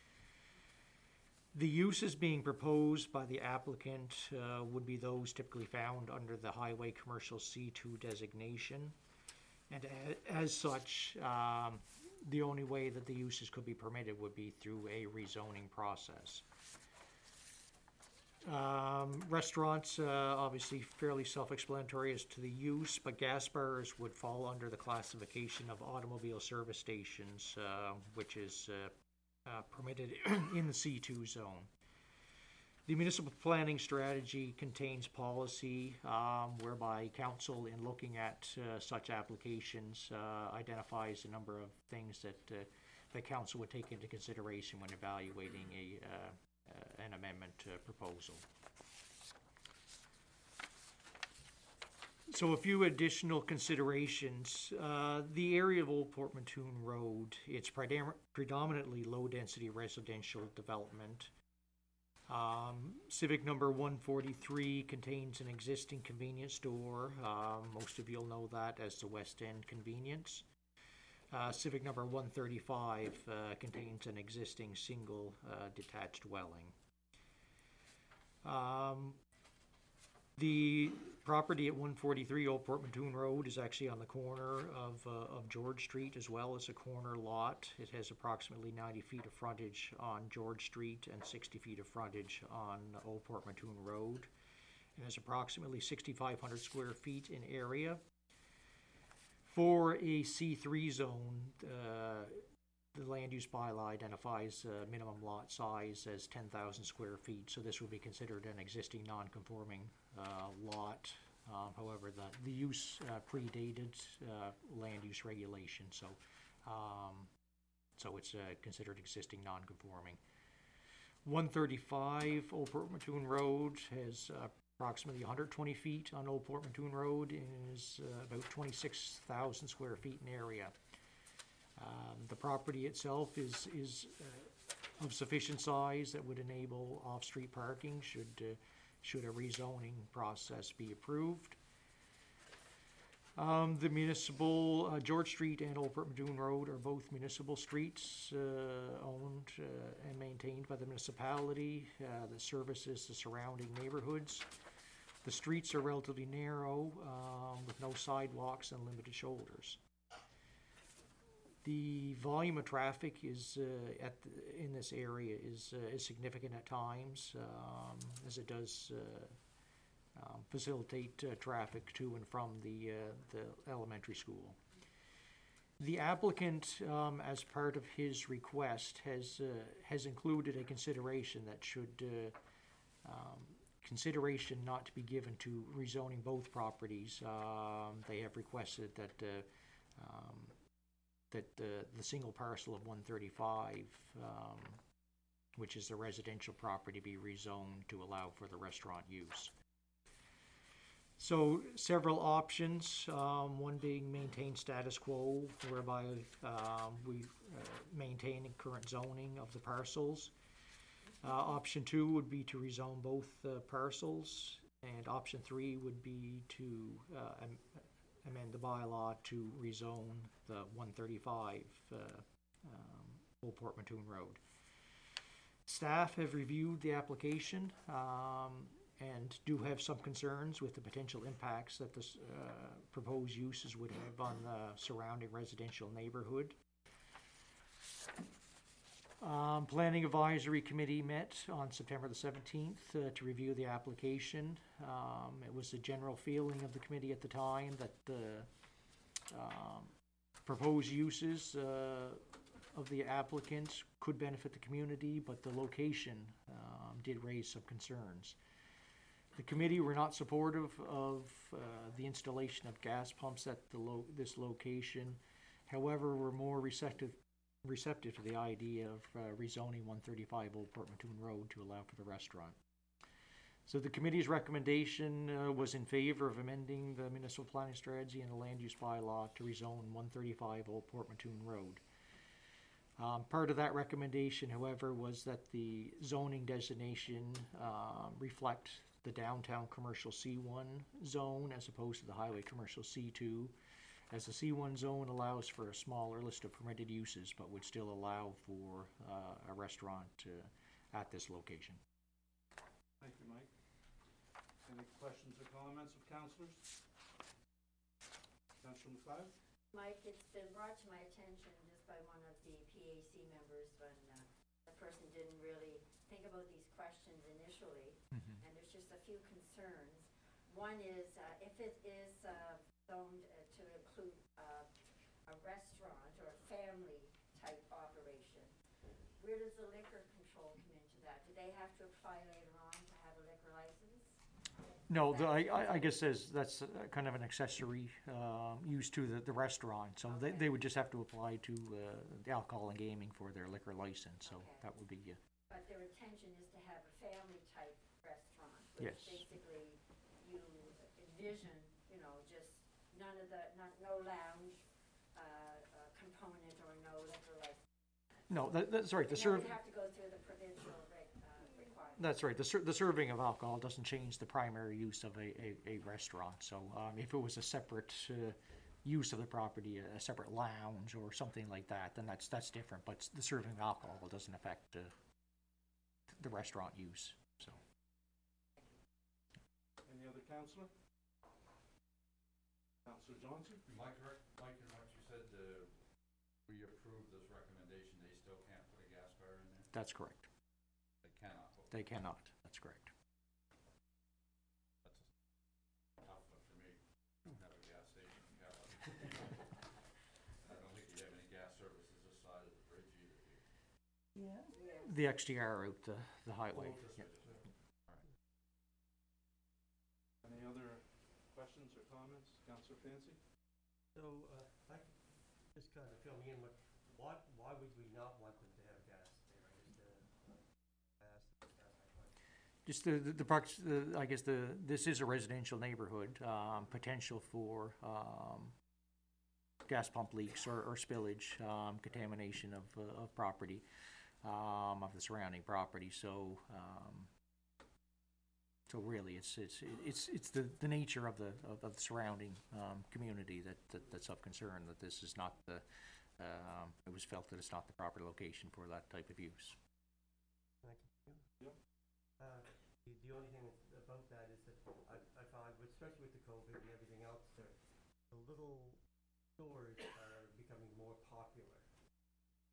The uses being proposed by the applicant uh, would be those typically found under the Highway Commercial C two designation. And a- as such, um, the only way that the uses could be permitted would be through a rezoning process. Um, restaurants, uh, obviously fairly self-explanatory as to the use, but gas bars would fall under the classification of automobile service stations, uh, which is uh, Uh, permitted in the C two zone. The municipal planning strategy contains policy um, whereby council, in looking at uh, such applications, uh, identifies a number of things that uh, the council would take into consideration when evaluating a uh, uh, an amendment uh, proposal. So a few additional considerations. Uh, the area of Old Port Mattoon Road, it's predam- predominantly low-density residential development. Um, Civic number one forty-three contains an existing convenience store. Um, most of you'll know that as the West End Convenience. Uh, Civic number one thirty-five uh, contains an existing single uh, detached dwelling. Um, The property at one forty-three Old Port Mattoon Road is actually on the corner of, uh, of George Street, as well as a corner lot. It has approximately ninety feet of frontage on George Street and sixty feet of frontage on Old Port Mattoon Road. It has approximately sixty-five hundred square feet in area. For a C three zone, uh, the land use bylaw identifies uh, minimum lot size as ten thousand square feet, so this would be considered an existing non-conforming uh, lot. Um, however, the, the use uh, predated uh, land use regulation, so um, so it's uh, considered existing non-conforming. one thirty-five Old Port Mattoon Road has uh, approximately one hundred twenty feet on Old Port Mattoon Road and is uh, about twenty-six thousand square feet in area. Um, the property itself is, is uh, of sufficient size that would enable off-street parking should, uh, should a rezoning process be approved. Um, the municipal, uh, George Street and Old Port Mattoon Road are both municipal streets uh, owned uh, and maintained by the municipality uh, that services the surrounding neighborhoods. The streets are relatively narrow um, with no sidewalks and limited shoulders. The volume of traffic is, uh, at, the- in this area is, uh, is significant at times, um, as it does, uh, um, facilitate, uh, traffic to and from the, uh, the elementary school. The applicant, um, as part of his request, has, uh, has included a consideration that should, uh, um, consideration not to be given to rezoning both properties. Um, they have requested that, uh, um, that the, the single parcel of one thirty-five, um, which is the residential property, be rezoned to allow for the restaurant use. So several options, um, one being maintain status quo, whereby, um, we, uh, maintain the current zoning of the parcels. Uh, option two would be to rezone both, uh, parcels, and option three would be to, uh, am- amend the bylaw to rezone the one thirty-five, uh, um, Old Port Mattoon Road. Staff have reviewed the application, um, and do have some concerns with the potential impacts that the, uh, proposed uses would have on the surrounding residential neighborhood. Um, Planning Advisory Committee met on September the seventeenth uh, to review the application. Um, it was the general feeling of the committee at the time that the um, proposed uses uh, of the applicants could benefit the community, but the location um, did raise some concerns. The committee were not supportive of uh, the installation of gas pumps at the lo- this location. However, were more receptive receptive to the idea of uh, rezoning one thirty-five Old Port Mattoon Road to allow for the restaurant. So the committee's recommendation uh, was in favor of amending the municipal planning strategy and the land use bylaw to rezone one thirty-five Old Port Mattoon Road. Um, part of that recommendation, however, was that the zoning designation um, reflect the downtown commercial C one zone as opposed to the highway commercial C two, as the C one zone allows for a smaller list of permitted uses, but would still allow for uh, a restaurant uh, at this location. Thank you, Mike. Any questions or comments of councillors? Councillor McLeod? Mike, it's been brought to my attention just by one of the P A C members when uh, the person didn't really think about these questions initially, Mm-hmm. and there's just a few concerns. One is uh, if it is uh, zoned uh, to include uh, a restaurant or a family-type operation, where does the liquor control come into that? Do they have to apply later on to have a liquor license? No, the, I, I- I guess there's, that's uh, kind of an accessory um, use to the, the restaurant. So they, they would just have to apply to uh, the alcohol and gaming for their liquor license. So Okay. that would be, uh, But their intention is to have a family-type restaurant, which Yes. basically you envision, you know, just none of the, not, no lounge uh, uh, component or no liquor license. no, that, that's right. The And that serve, would have to go through the provincial reg- uh, requirement. that's right. The, ser- the serving of alcohol doesn't change the primary use of a, a, a restaurant. So um, if it was a separate uh, use of the property, a separate lounge or something like that, then that's that's different. But the serving of alcohol doesn't affect uh, the restaurant use. So. Any other councillor? Councillor Johnson? Am I correct, Mike, in what you said, uh, we approve this recommendation, they still can't put a gas bar in there? That's correct. They cannot put. They cannot. That's correct. That's a tough one for me, have a gas station in Calais. I don't think you have any gas services this side of the bridge either, do you? Yeah. The X T R out the, the highway. Oh, this Yeah. way, this way. All right. Any other questions or comments? Councillor Fancy? So, uh, I, just kind of fill me in with, what, why would we not want them to have gas there? I just, uh, asked, that's my question. Just the, the, the, prox- the, I guess the, this is a residential neighborhood, um, potential for, um, gas pump leaks or, or spillage, um, contamination of, uh, of property, um, of the surrounding property, so, um, so really, it's, it's, it's, it's the, the nature of the, of, of the surrounding, um, community that, that, that's of concern, that this is not the, um, it was felt that it's not the proper location for that type of use. Thank you. Yep. Uh, the, the only thing about that is that I, I find, with- especially with the COVID and everything else, the, the little stores are becoming more popular.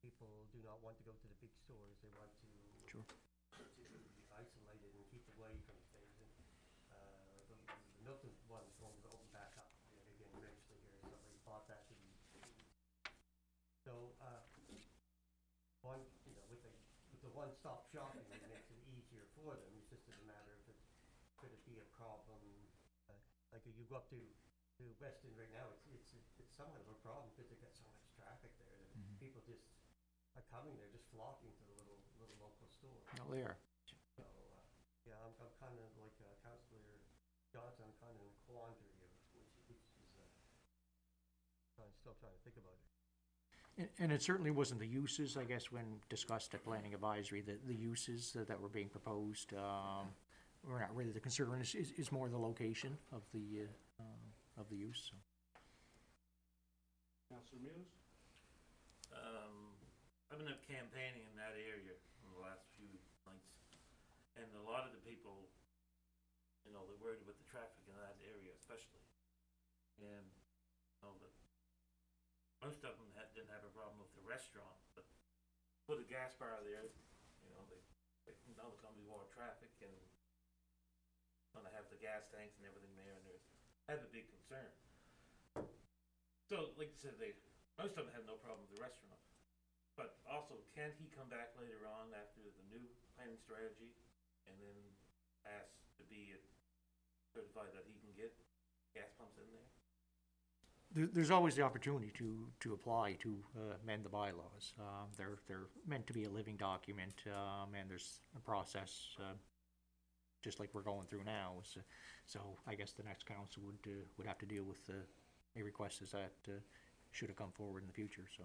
people do not want to go to the big stores, they want to. Sure. To be isolated and keep away from things, and, uh, the, the Milton one's going to open back up again eventually here, somebody bought that to be. So, uh, one, you know, with the, with the one-stop shopping, it makes it easier for them, it's just a matter of, it, could it be a problem? Uh, like if you go up to, to Weston right now, it's, it's, it's somewhat of a problem, because they got so much traffic there, that Mhm. people just are coming there, just flocking to the little, little local store. No, they are. So, uh, yeah, I'm, I'm kind of like, uh, Councillor Johnson, I'm kind of in a quandary of which, which is, uh, I'm still trying to think about it. And, and it certainly wasn't the uses, I guess, when discussed at planning advisory, the, the uses that that were being proposed, um, were not really the concern, is, is, is more the location of the, uh, um, of the use, so. Councillor Muse? Um, I've been up campaigning in that area in the last few months, and a lot of the people, you know, they're worried about the traffic in that area especially. And, you know, the, most of them had, didn't have a problem with the restaurant, but put a gas bar there, you know, they, they know there's gonna be more traffic and gonna have the gas tanks and everything there, and they have a big concern. So, like I said, they, most of them had no problem with the restaurant. But also, can he come back later on after the new planning strategy and then ask to be certified that he can get gas pumps in there? There, there's always the opportunity to, to apply to uh, amend the bylaws. Um, they're, they're meant to be a living document, um, and there's a process, uh, just like we're going through now. So, so I guess the next council would, uh, would have to deal with uh, any requests that uh, should have come forward in the future, so.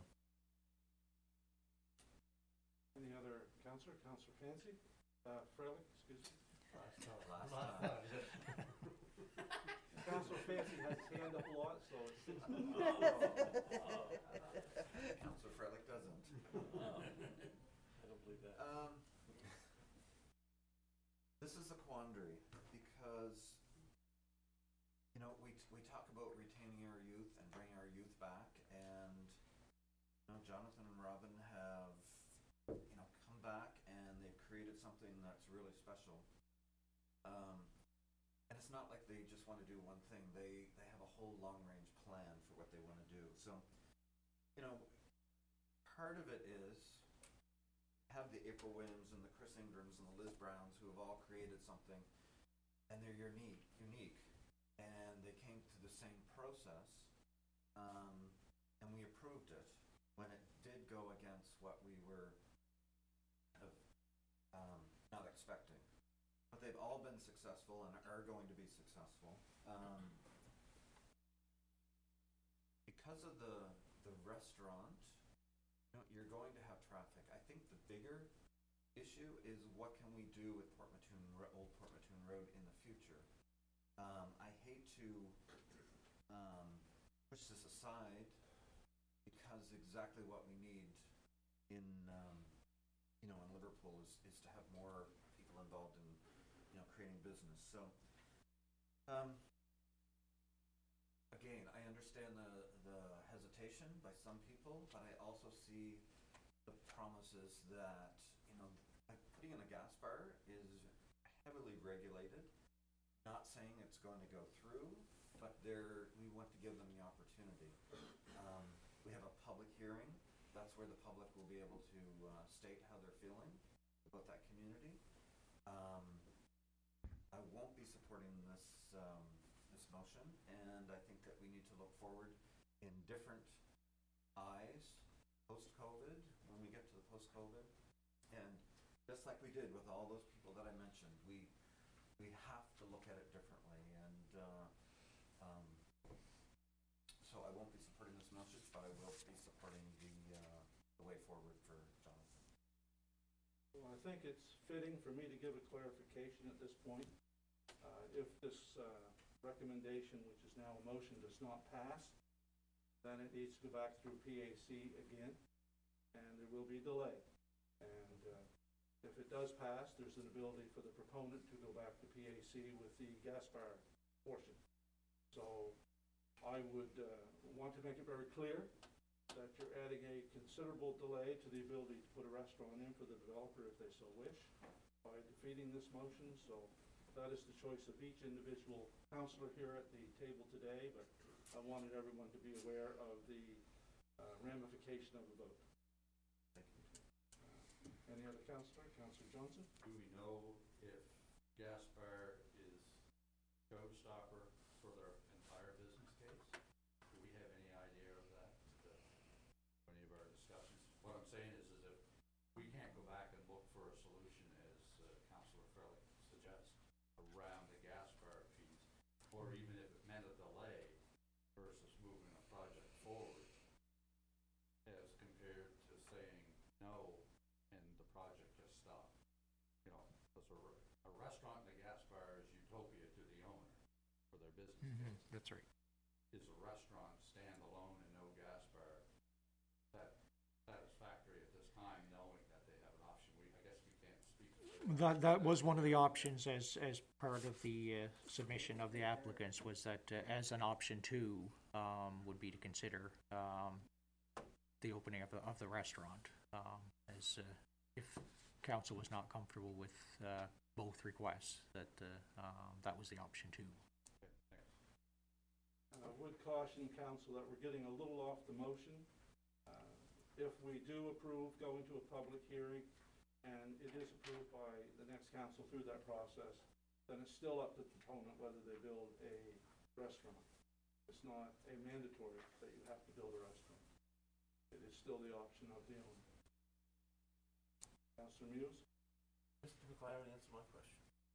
Any other councillor? Councillor Fancy? Uh, Freilich, excuse me. Last time. Last time. Councillor Fancy has his hand up a lot, so it seems. Councillor Freilich doesn't. I don't believe that. Um, this is a quandary, because, you know, we, we talk about retaining our youth and bringing our youth back, and, you know, Jonathan and Robin have, you know, come back and they've created something that's really special. Um, and it's not like they just want to do one thing, they, they have a whole long-range plan for what they want to do. So, you know, part of it is, have the April Williams and the Chris Ingrams and the Liz Browns who have all created something, and they're unique, unique, and they came to the same process, um, and we approved it when it did go against what we were kind of um, not expecting. But they've all been successful and are going to be successful. Um, because of the the restaurant, you know, you're going to have traffic. I think the bigger issue is what can we do with Port Mattoon, Old Port Mattoon Road in the future. Um, I hate to um, push this aside, because exactly what we need in, um, you know, in Liverpool is, is to have more people involved in, you know, creating business. So, um, again, I understand the, the hesitation by some people, but I also see the promises that, you know, like putting in a gas bar is heavily regulated. Not saying it's going to go through, but there, we want to give them the opportunity. Um, we have a public hearing. That's where the public will be able to uh, state how they're feeling about that community. Um, I won't be supporting this um, this motion, and I think that we need to look forward in different eyes post-COVID, when we get to the post-COVID, and just like we did with all those people that I mentioned, we we have to look at it differently, and uh, um, so I won't be supporting this motion, but I will be supporting the uh, the way forward for Jonathan. Well, I think it's fitting for me to give a clarification at this point. Uh, if this uh, recommendation, which is now a motion, does not pass, then it needs to go back through P A C again, and there will be a delay. And uh, if it does pass, there's an ability for the proponent to go back to P A C with the gas bar portion. So I would uh, want to make it very clear that you're adding a considerable delay to the ability to put a restaurant in for the developer if they so wish by defeating this motion. So that is the choice of each individual counselor here at the table today, but I wanted everyone to be aware of the uh, ramification of the vote. Thank you. Uh, Any other counselor? Counselor Johnson? Do we know if Gaspar is showstopper for their entire business case? Do we have any idea of that, uh, any of our discussions? What I'm saying is, is if we can't go back and look for a solution, as uh, Councillor Frelick suggests, around the Gaspar fees, or even if it meant a delay versus moving a project forward, as compared to saying no and the project just stopped. You know, because a, re- a restaurant in the Gaspar is utopia to the owner for their business Mhm, case. that's right. Is a restaurant standalone and no Gaspar that satisfactory at this time, knowing that they have an option? We, I guess we can't speak to it. That, that was one of the options as, as part of the uh, submission of the applicants, was that uh, as an option two, um, would be to consider, um, the opening of the, of the restaurant, um, as, uh, if council was not comfortable with, uh, both requests, that, uh, um, that was the option two. Okay, thanks. And I would caution council that we're getting a little off the motion. Uh, If we do approve going to a public hearing, and it is approved by the next council through that process, then it's still up to the proponent whether they build a restaurant. It's not a mandatory that you have to build a restaurant. It is still the option of the owner. Councillor Muse? Mister McLaren, answer my question.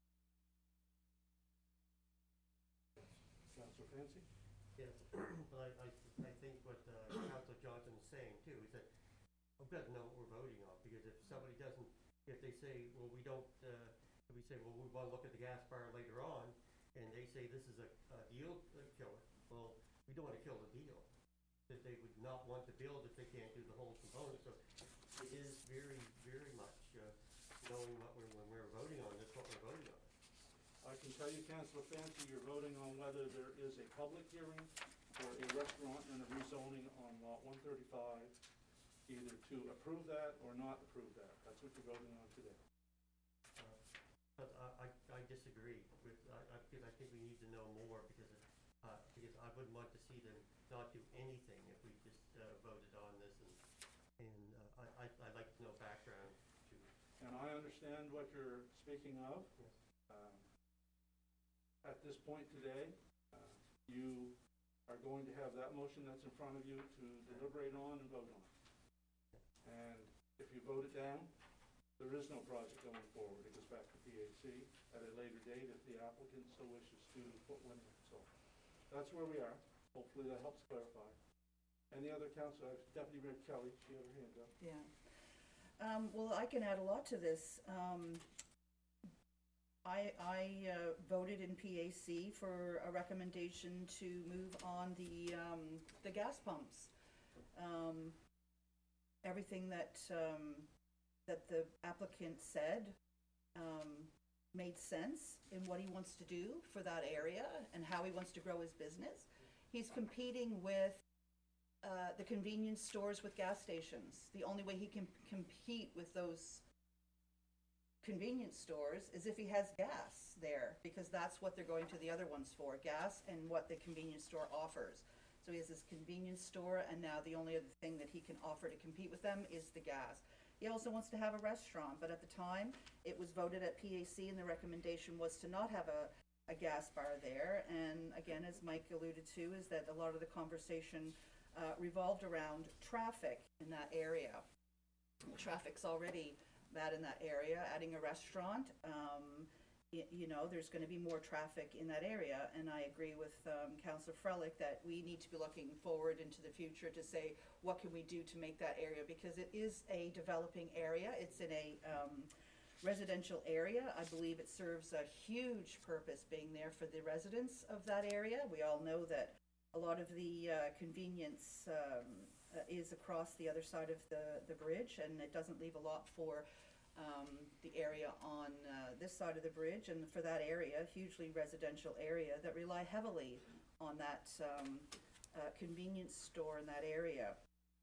Councillor Fancy? Yes, but I, I, I think what uh, Councilor Johnson is saying too is that we've got to know what we're voting on, because if somebody doesn't, if they say, well, we don't, uh, if we say, well, we want to look at the gas bar later on, and they say this is a, a deal uh, killer, well, we don't want to kill the deal. That they would not want to build if they can't do the whole component. So it is very, very much uh, knowing what we're, when we're voting on this, what we're voting on. I can tell you, Councillor Fancy, you're voting on whether there is a public hearing for a restaurant and a rezoning on lot one thirty-five, either to approve that or not approve that. That's what you're voting on today. Uh, But I, I, I disagree with, I, I, because I think we need to know more, because, uh, because I wouldn't want to see them not do anything if we just, uh, voted on this, and, and, uh, I, I, I'd like to know background to. And I understand what you're speaking of. Yes. Um, At this point today, uh, you are going to have that motion that's in front of you to deliberate on and vote on. And if you vote it down, there is no project going forward. It goes back to P A C at a later date if the applicant so wishes to put one in. So that's where we are. Hopefully that helps clarify. Any other councillor? Deputy Mayor Kelly, she had her hand up. Yeah. Um, well, I can add a lot to this. Um, I, I uh, voted in P A C for a recommendation to move on the, um, the gas pumps. Um, everything that, um, that the applicant said, um, made sense in what he wants to do for that area and how he wants to grow his business. He's competing with, uh, the convenience stores with gas stations. The only way he can compete with those convenience stores is if he has gas there, because that's what they're going to the other ones for, gas and what the convenience store offers. So he has this convenience store, and now the only other thing that he can offer to compete with them is the gas. He also wants to have a restaurant, but at the time, it was voted at P A C and the recommendation was to not have a, a gas bar there. And again, as Mike alluded to, is that a lot of the conversation uh, revolved around traffic in that area. Traffic's already bad in that area. Adding a restaurant, um, y- you know, there's going to be more traffic in that area. And I agree with um, Councillor Frelick that we need to be looking forward into the future to say, what can we do to make that area? Because it is a developing area. It's in a um, residential area. I believe it serves a huge purpose being there for the residents of that area. We all know that a lot of the uh, convenience um, uh, is across the other side of the, the bridge, and it doesn't leave a lot for um, the area on uh, this side of the bridge. And for that area, hugely residential area that rely heavily on that um, uh, convenience store in that area.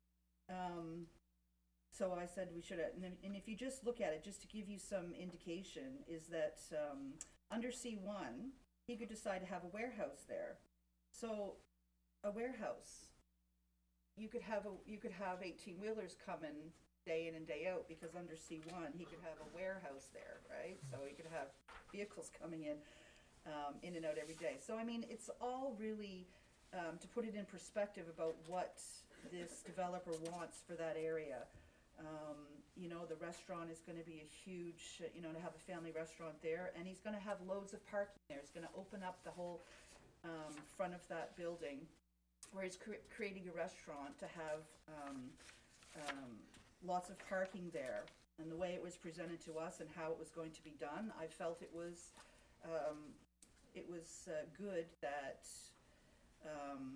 Um, so I said we should, and, if- and if you just look at it, just to give you some indication, is that, um, under C one, he could decide to have a warehouse there. So, a warehouse, you could have a, you could have eighteen-wheelers coming day in and day out, because under C one, he could have a warehouse there, right? So he could have vehicles coming in, um, in and out every day. So, I mean, it's all really, um, to put it in perspective about what this developer wants for that area. Um, you know, the restaurant is gonna be a huge, uh, you know, to have a family restaurant there, and he's gonna have loads of parking there. He's gonna open up the whole, um, front of that building, where he's cre- creating a restaurant to have, um, um, lots of parking there. And the way it was presented to us and how it was going to be done, I felt it was, um, it was, uh, good that, um,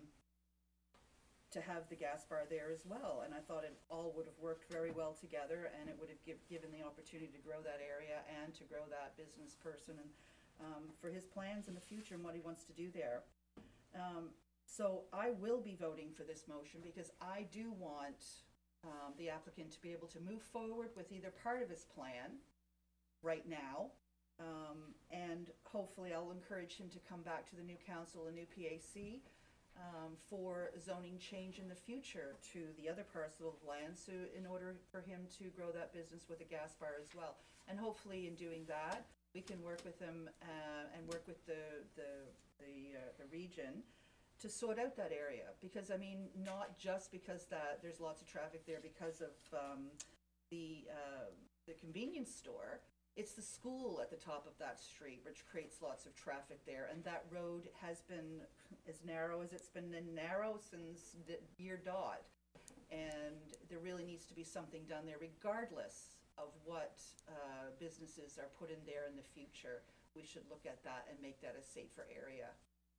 to have the gas bar there as well, and I thought it all would have worked very well together, and it would have give, given the opportunity to grow that area and to grow that business person, and um, for his plans in the future and what he wants to do there. Um, so I will be voting for this motion because I do want um, the applicant to be able to move forward with either part of his plan right now, um, and hopefully I'll encourage him to come back to the new council, a new P A C, Um, for zoning change in the future to the other parcel of land, so in order for him to grow that business with a gas bar as well. And hopefully in doing that, we can work with him, uh, and work with the, the, the, uh, the region to sort out that area. Because, I mean, not just because that there's lots of traffic there because of, um, the, uh, the convenience store. It's the school at the top of that street, which creates lots of traffic there, and that road has been as narrow as it's been narrow since the year dot. And there really needs to be something done there, regardless of what uh, businesses are put in there in the future. We should look at that and make that a safer area.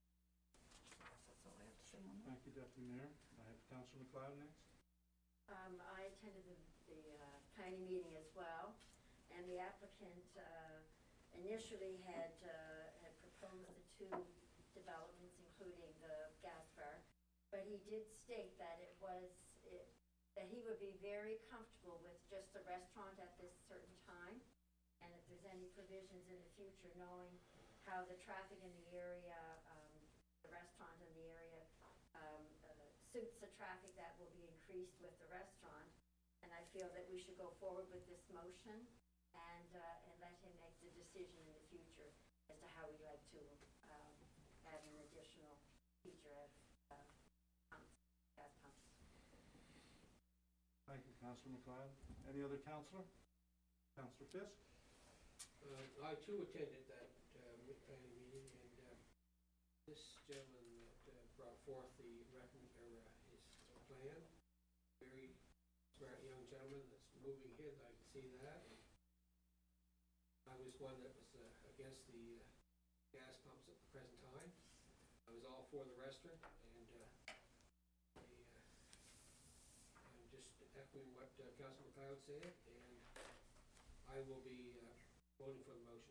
That's all I have to say on that. Thank you, Deputy Mayor. I have Councillor McLeod next. Um, I attended the, the, uh, planning meeting as well, and the applicant, uh, initially had, uh, had proposed the two developments, including the gas bar, but he did state that it was, it, that he would be very comfortable with just the restaurant at this certain time, and if there's any provisions in the future, knowing how the traffic in the area, um, the restaurant in the area, um, uh, suits the traffic that will be increased with the restaurant. And I feel that we should go forward with this motion and, uh, and let him make the decision in the future as to how we'd like to, um, add an additional feature of, uh, pumps, gas pumps. Thank you, Councillor McLeod. Any other councillor? Councillor Fisk? Uh, I too attended that, uh, mi- planning meeting, and, uh, this gentleman that, uh, brought forth the recommend, or, uh, his plan, very smart young gentleman that's moving ahead, I can see that. I was one that was, uh, against the, uh, gas pumps at the present time. I was all for the restaurant, and, uh, I, uh, I'm just echoing what, uh, Councilor McLeod said, and I will be, uh, voting for the motion.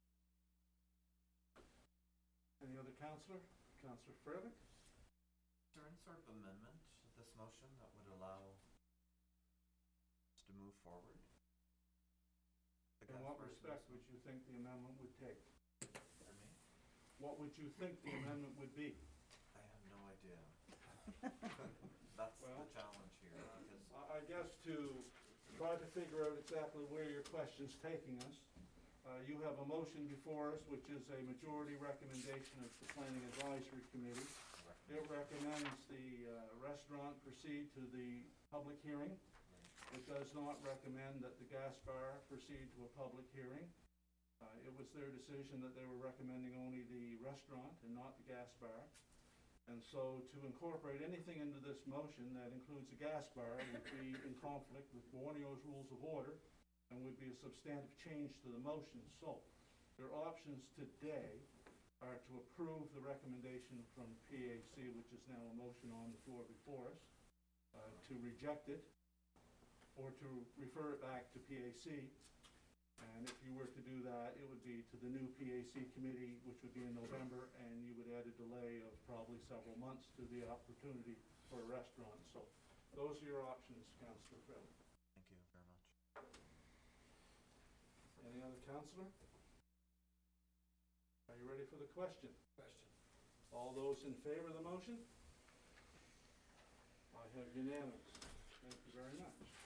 Any other councillor? Councillor Frelick? Is there any sort of amendment to this motion that would allow us to move forward? The In gas what bars respect and would you think the amendment would take? For me? What would you think the amendment would be? I have no idea. That's Well, the challenge here, because I I guess to try to figure out exactly where your question's taking us, uh, you have a motion before us, which is a majority recommendation of the Planning Advisory Committee. It recommends the uh, restaurant proceed to the public hearing. It does not recommend that the gas bar proceed to a public hearing. Uh, It was their decision that they were recommending only the restaurant and not the gas bar. And so to incorporate anything into this motion that includes a gas bar would be in conflict with Borneo's Rules of Order and would be a substantive change to the motion. So your options today are to approve the recommendation from P A C, which is now a motion on the floor before us, uh, to reject it, or to refer it back to P A C. And if you were to do that, it would be to the new P A C committee, which would be in November, and you would add a delay of probably several months to the opportunity for a restaurant. So Those are your options, Councillor Fill. Thank you very much. Any other councillor? Are you ready for the question? Question. All those in favor of the motion? I have unanimous. Thank you very much.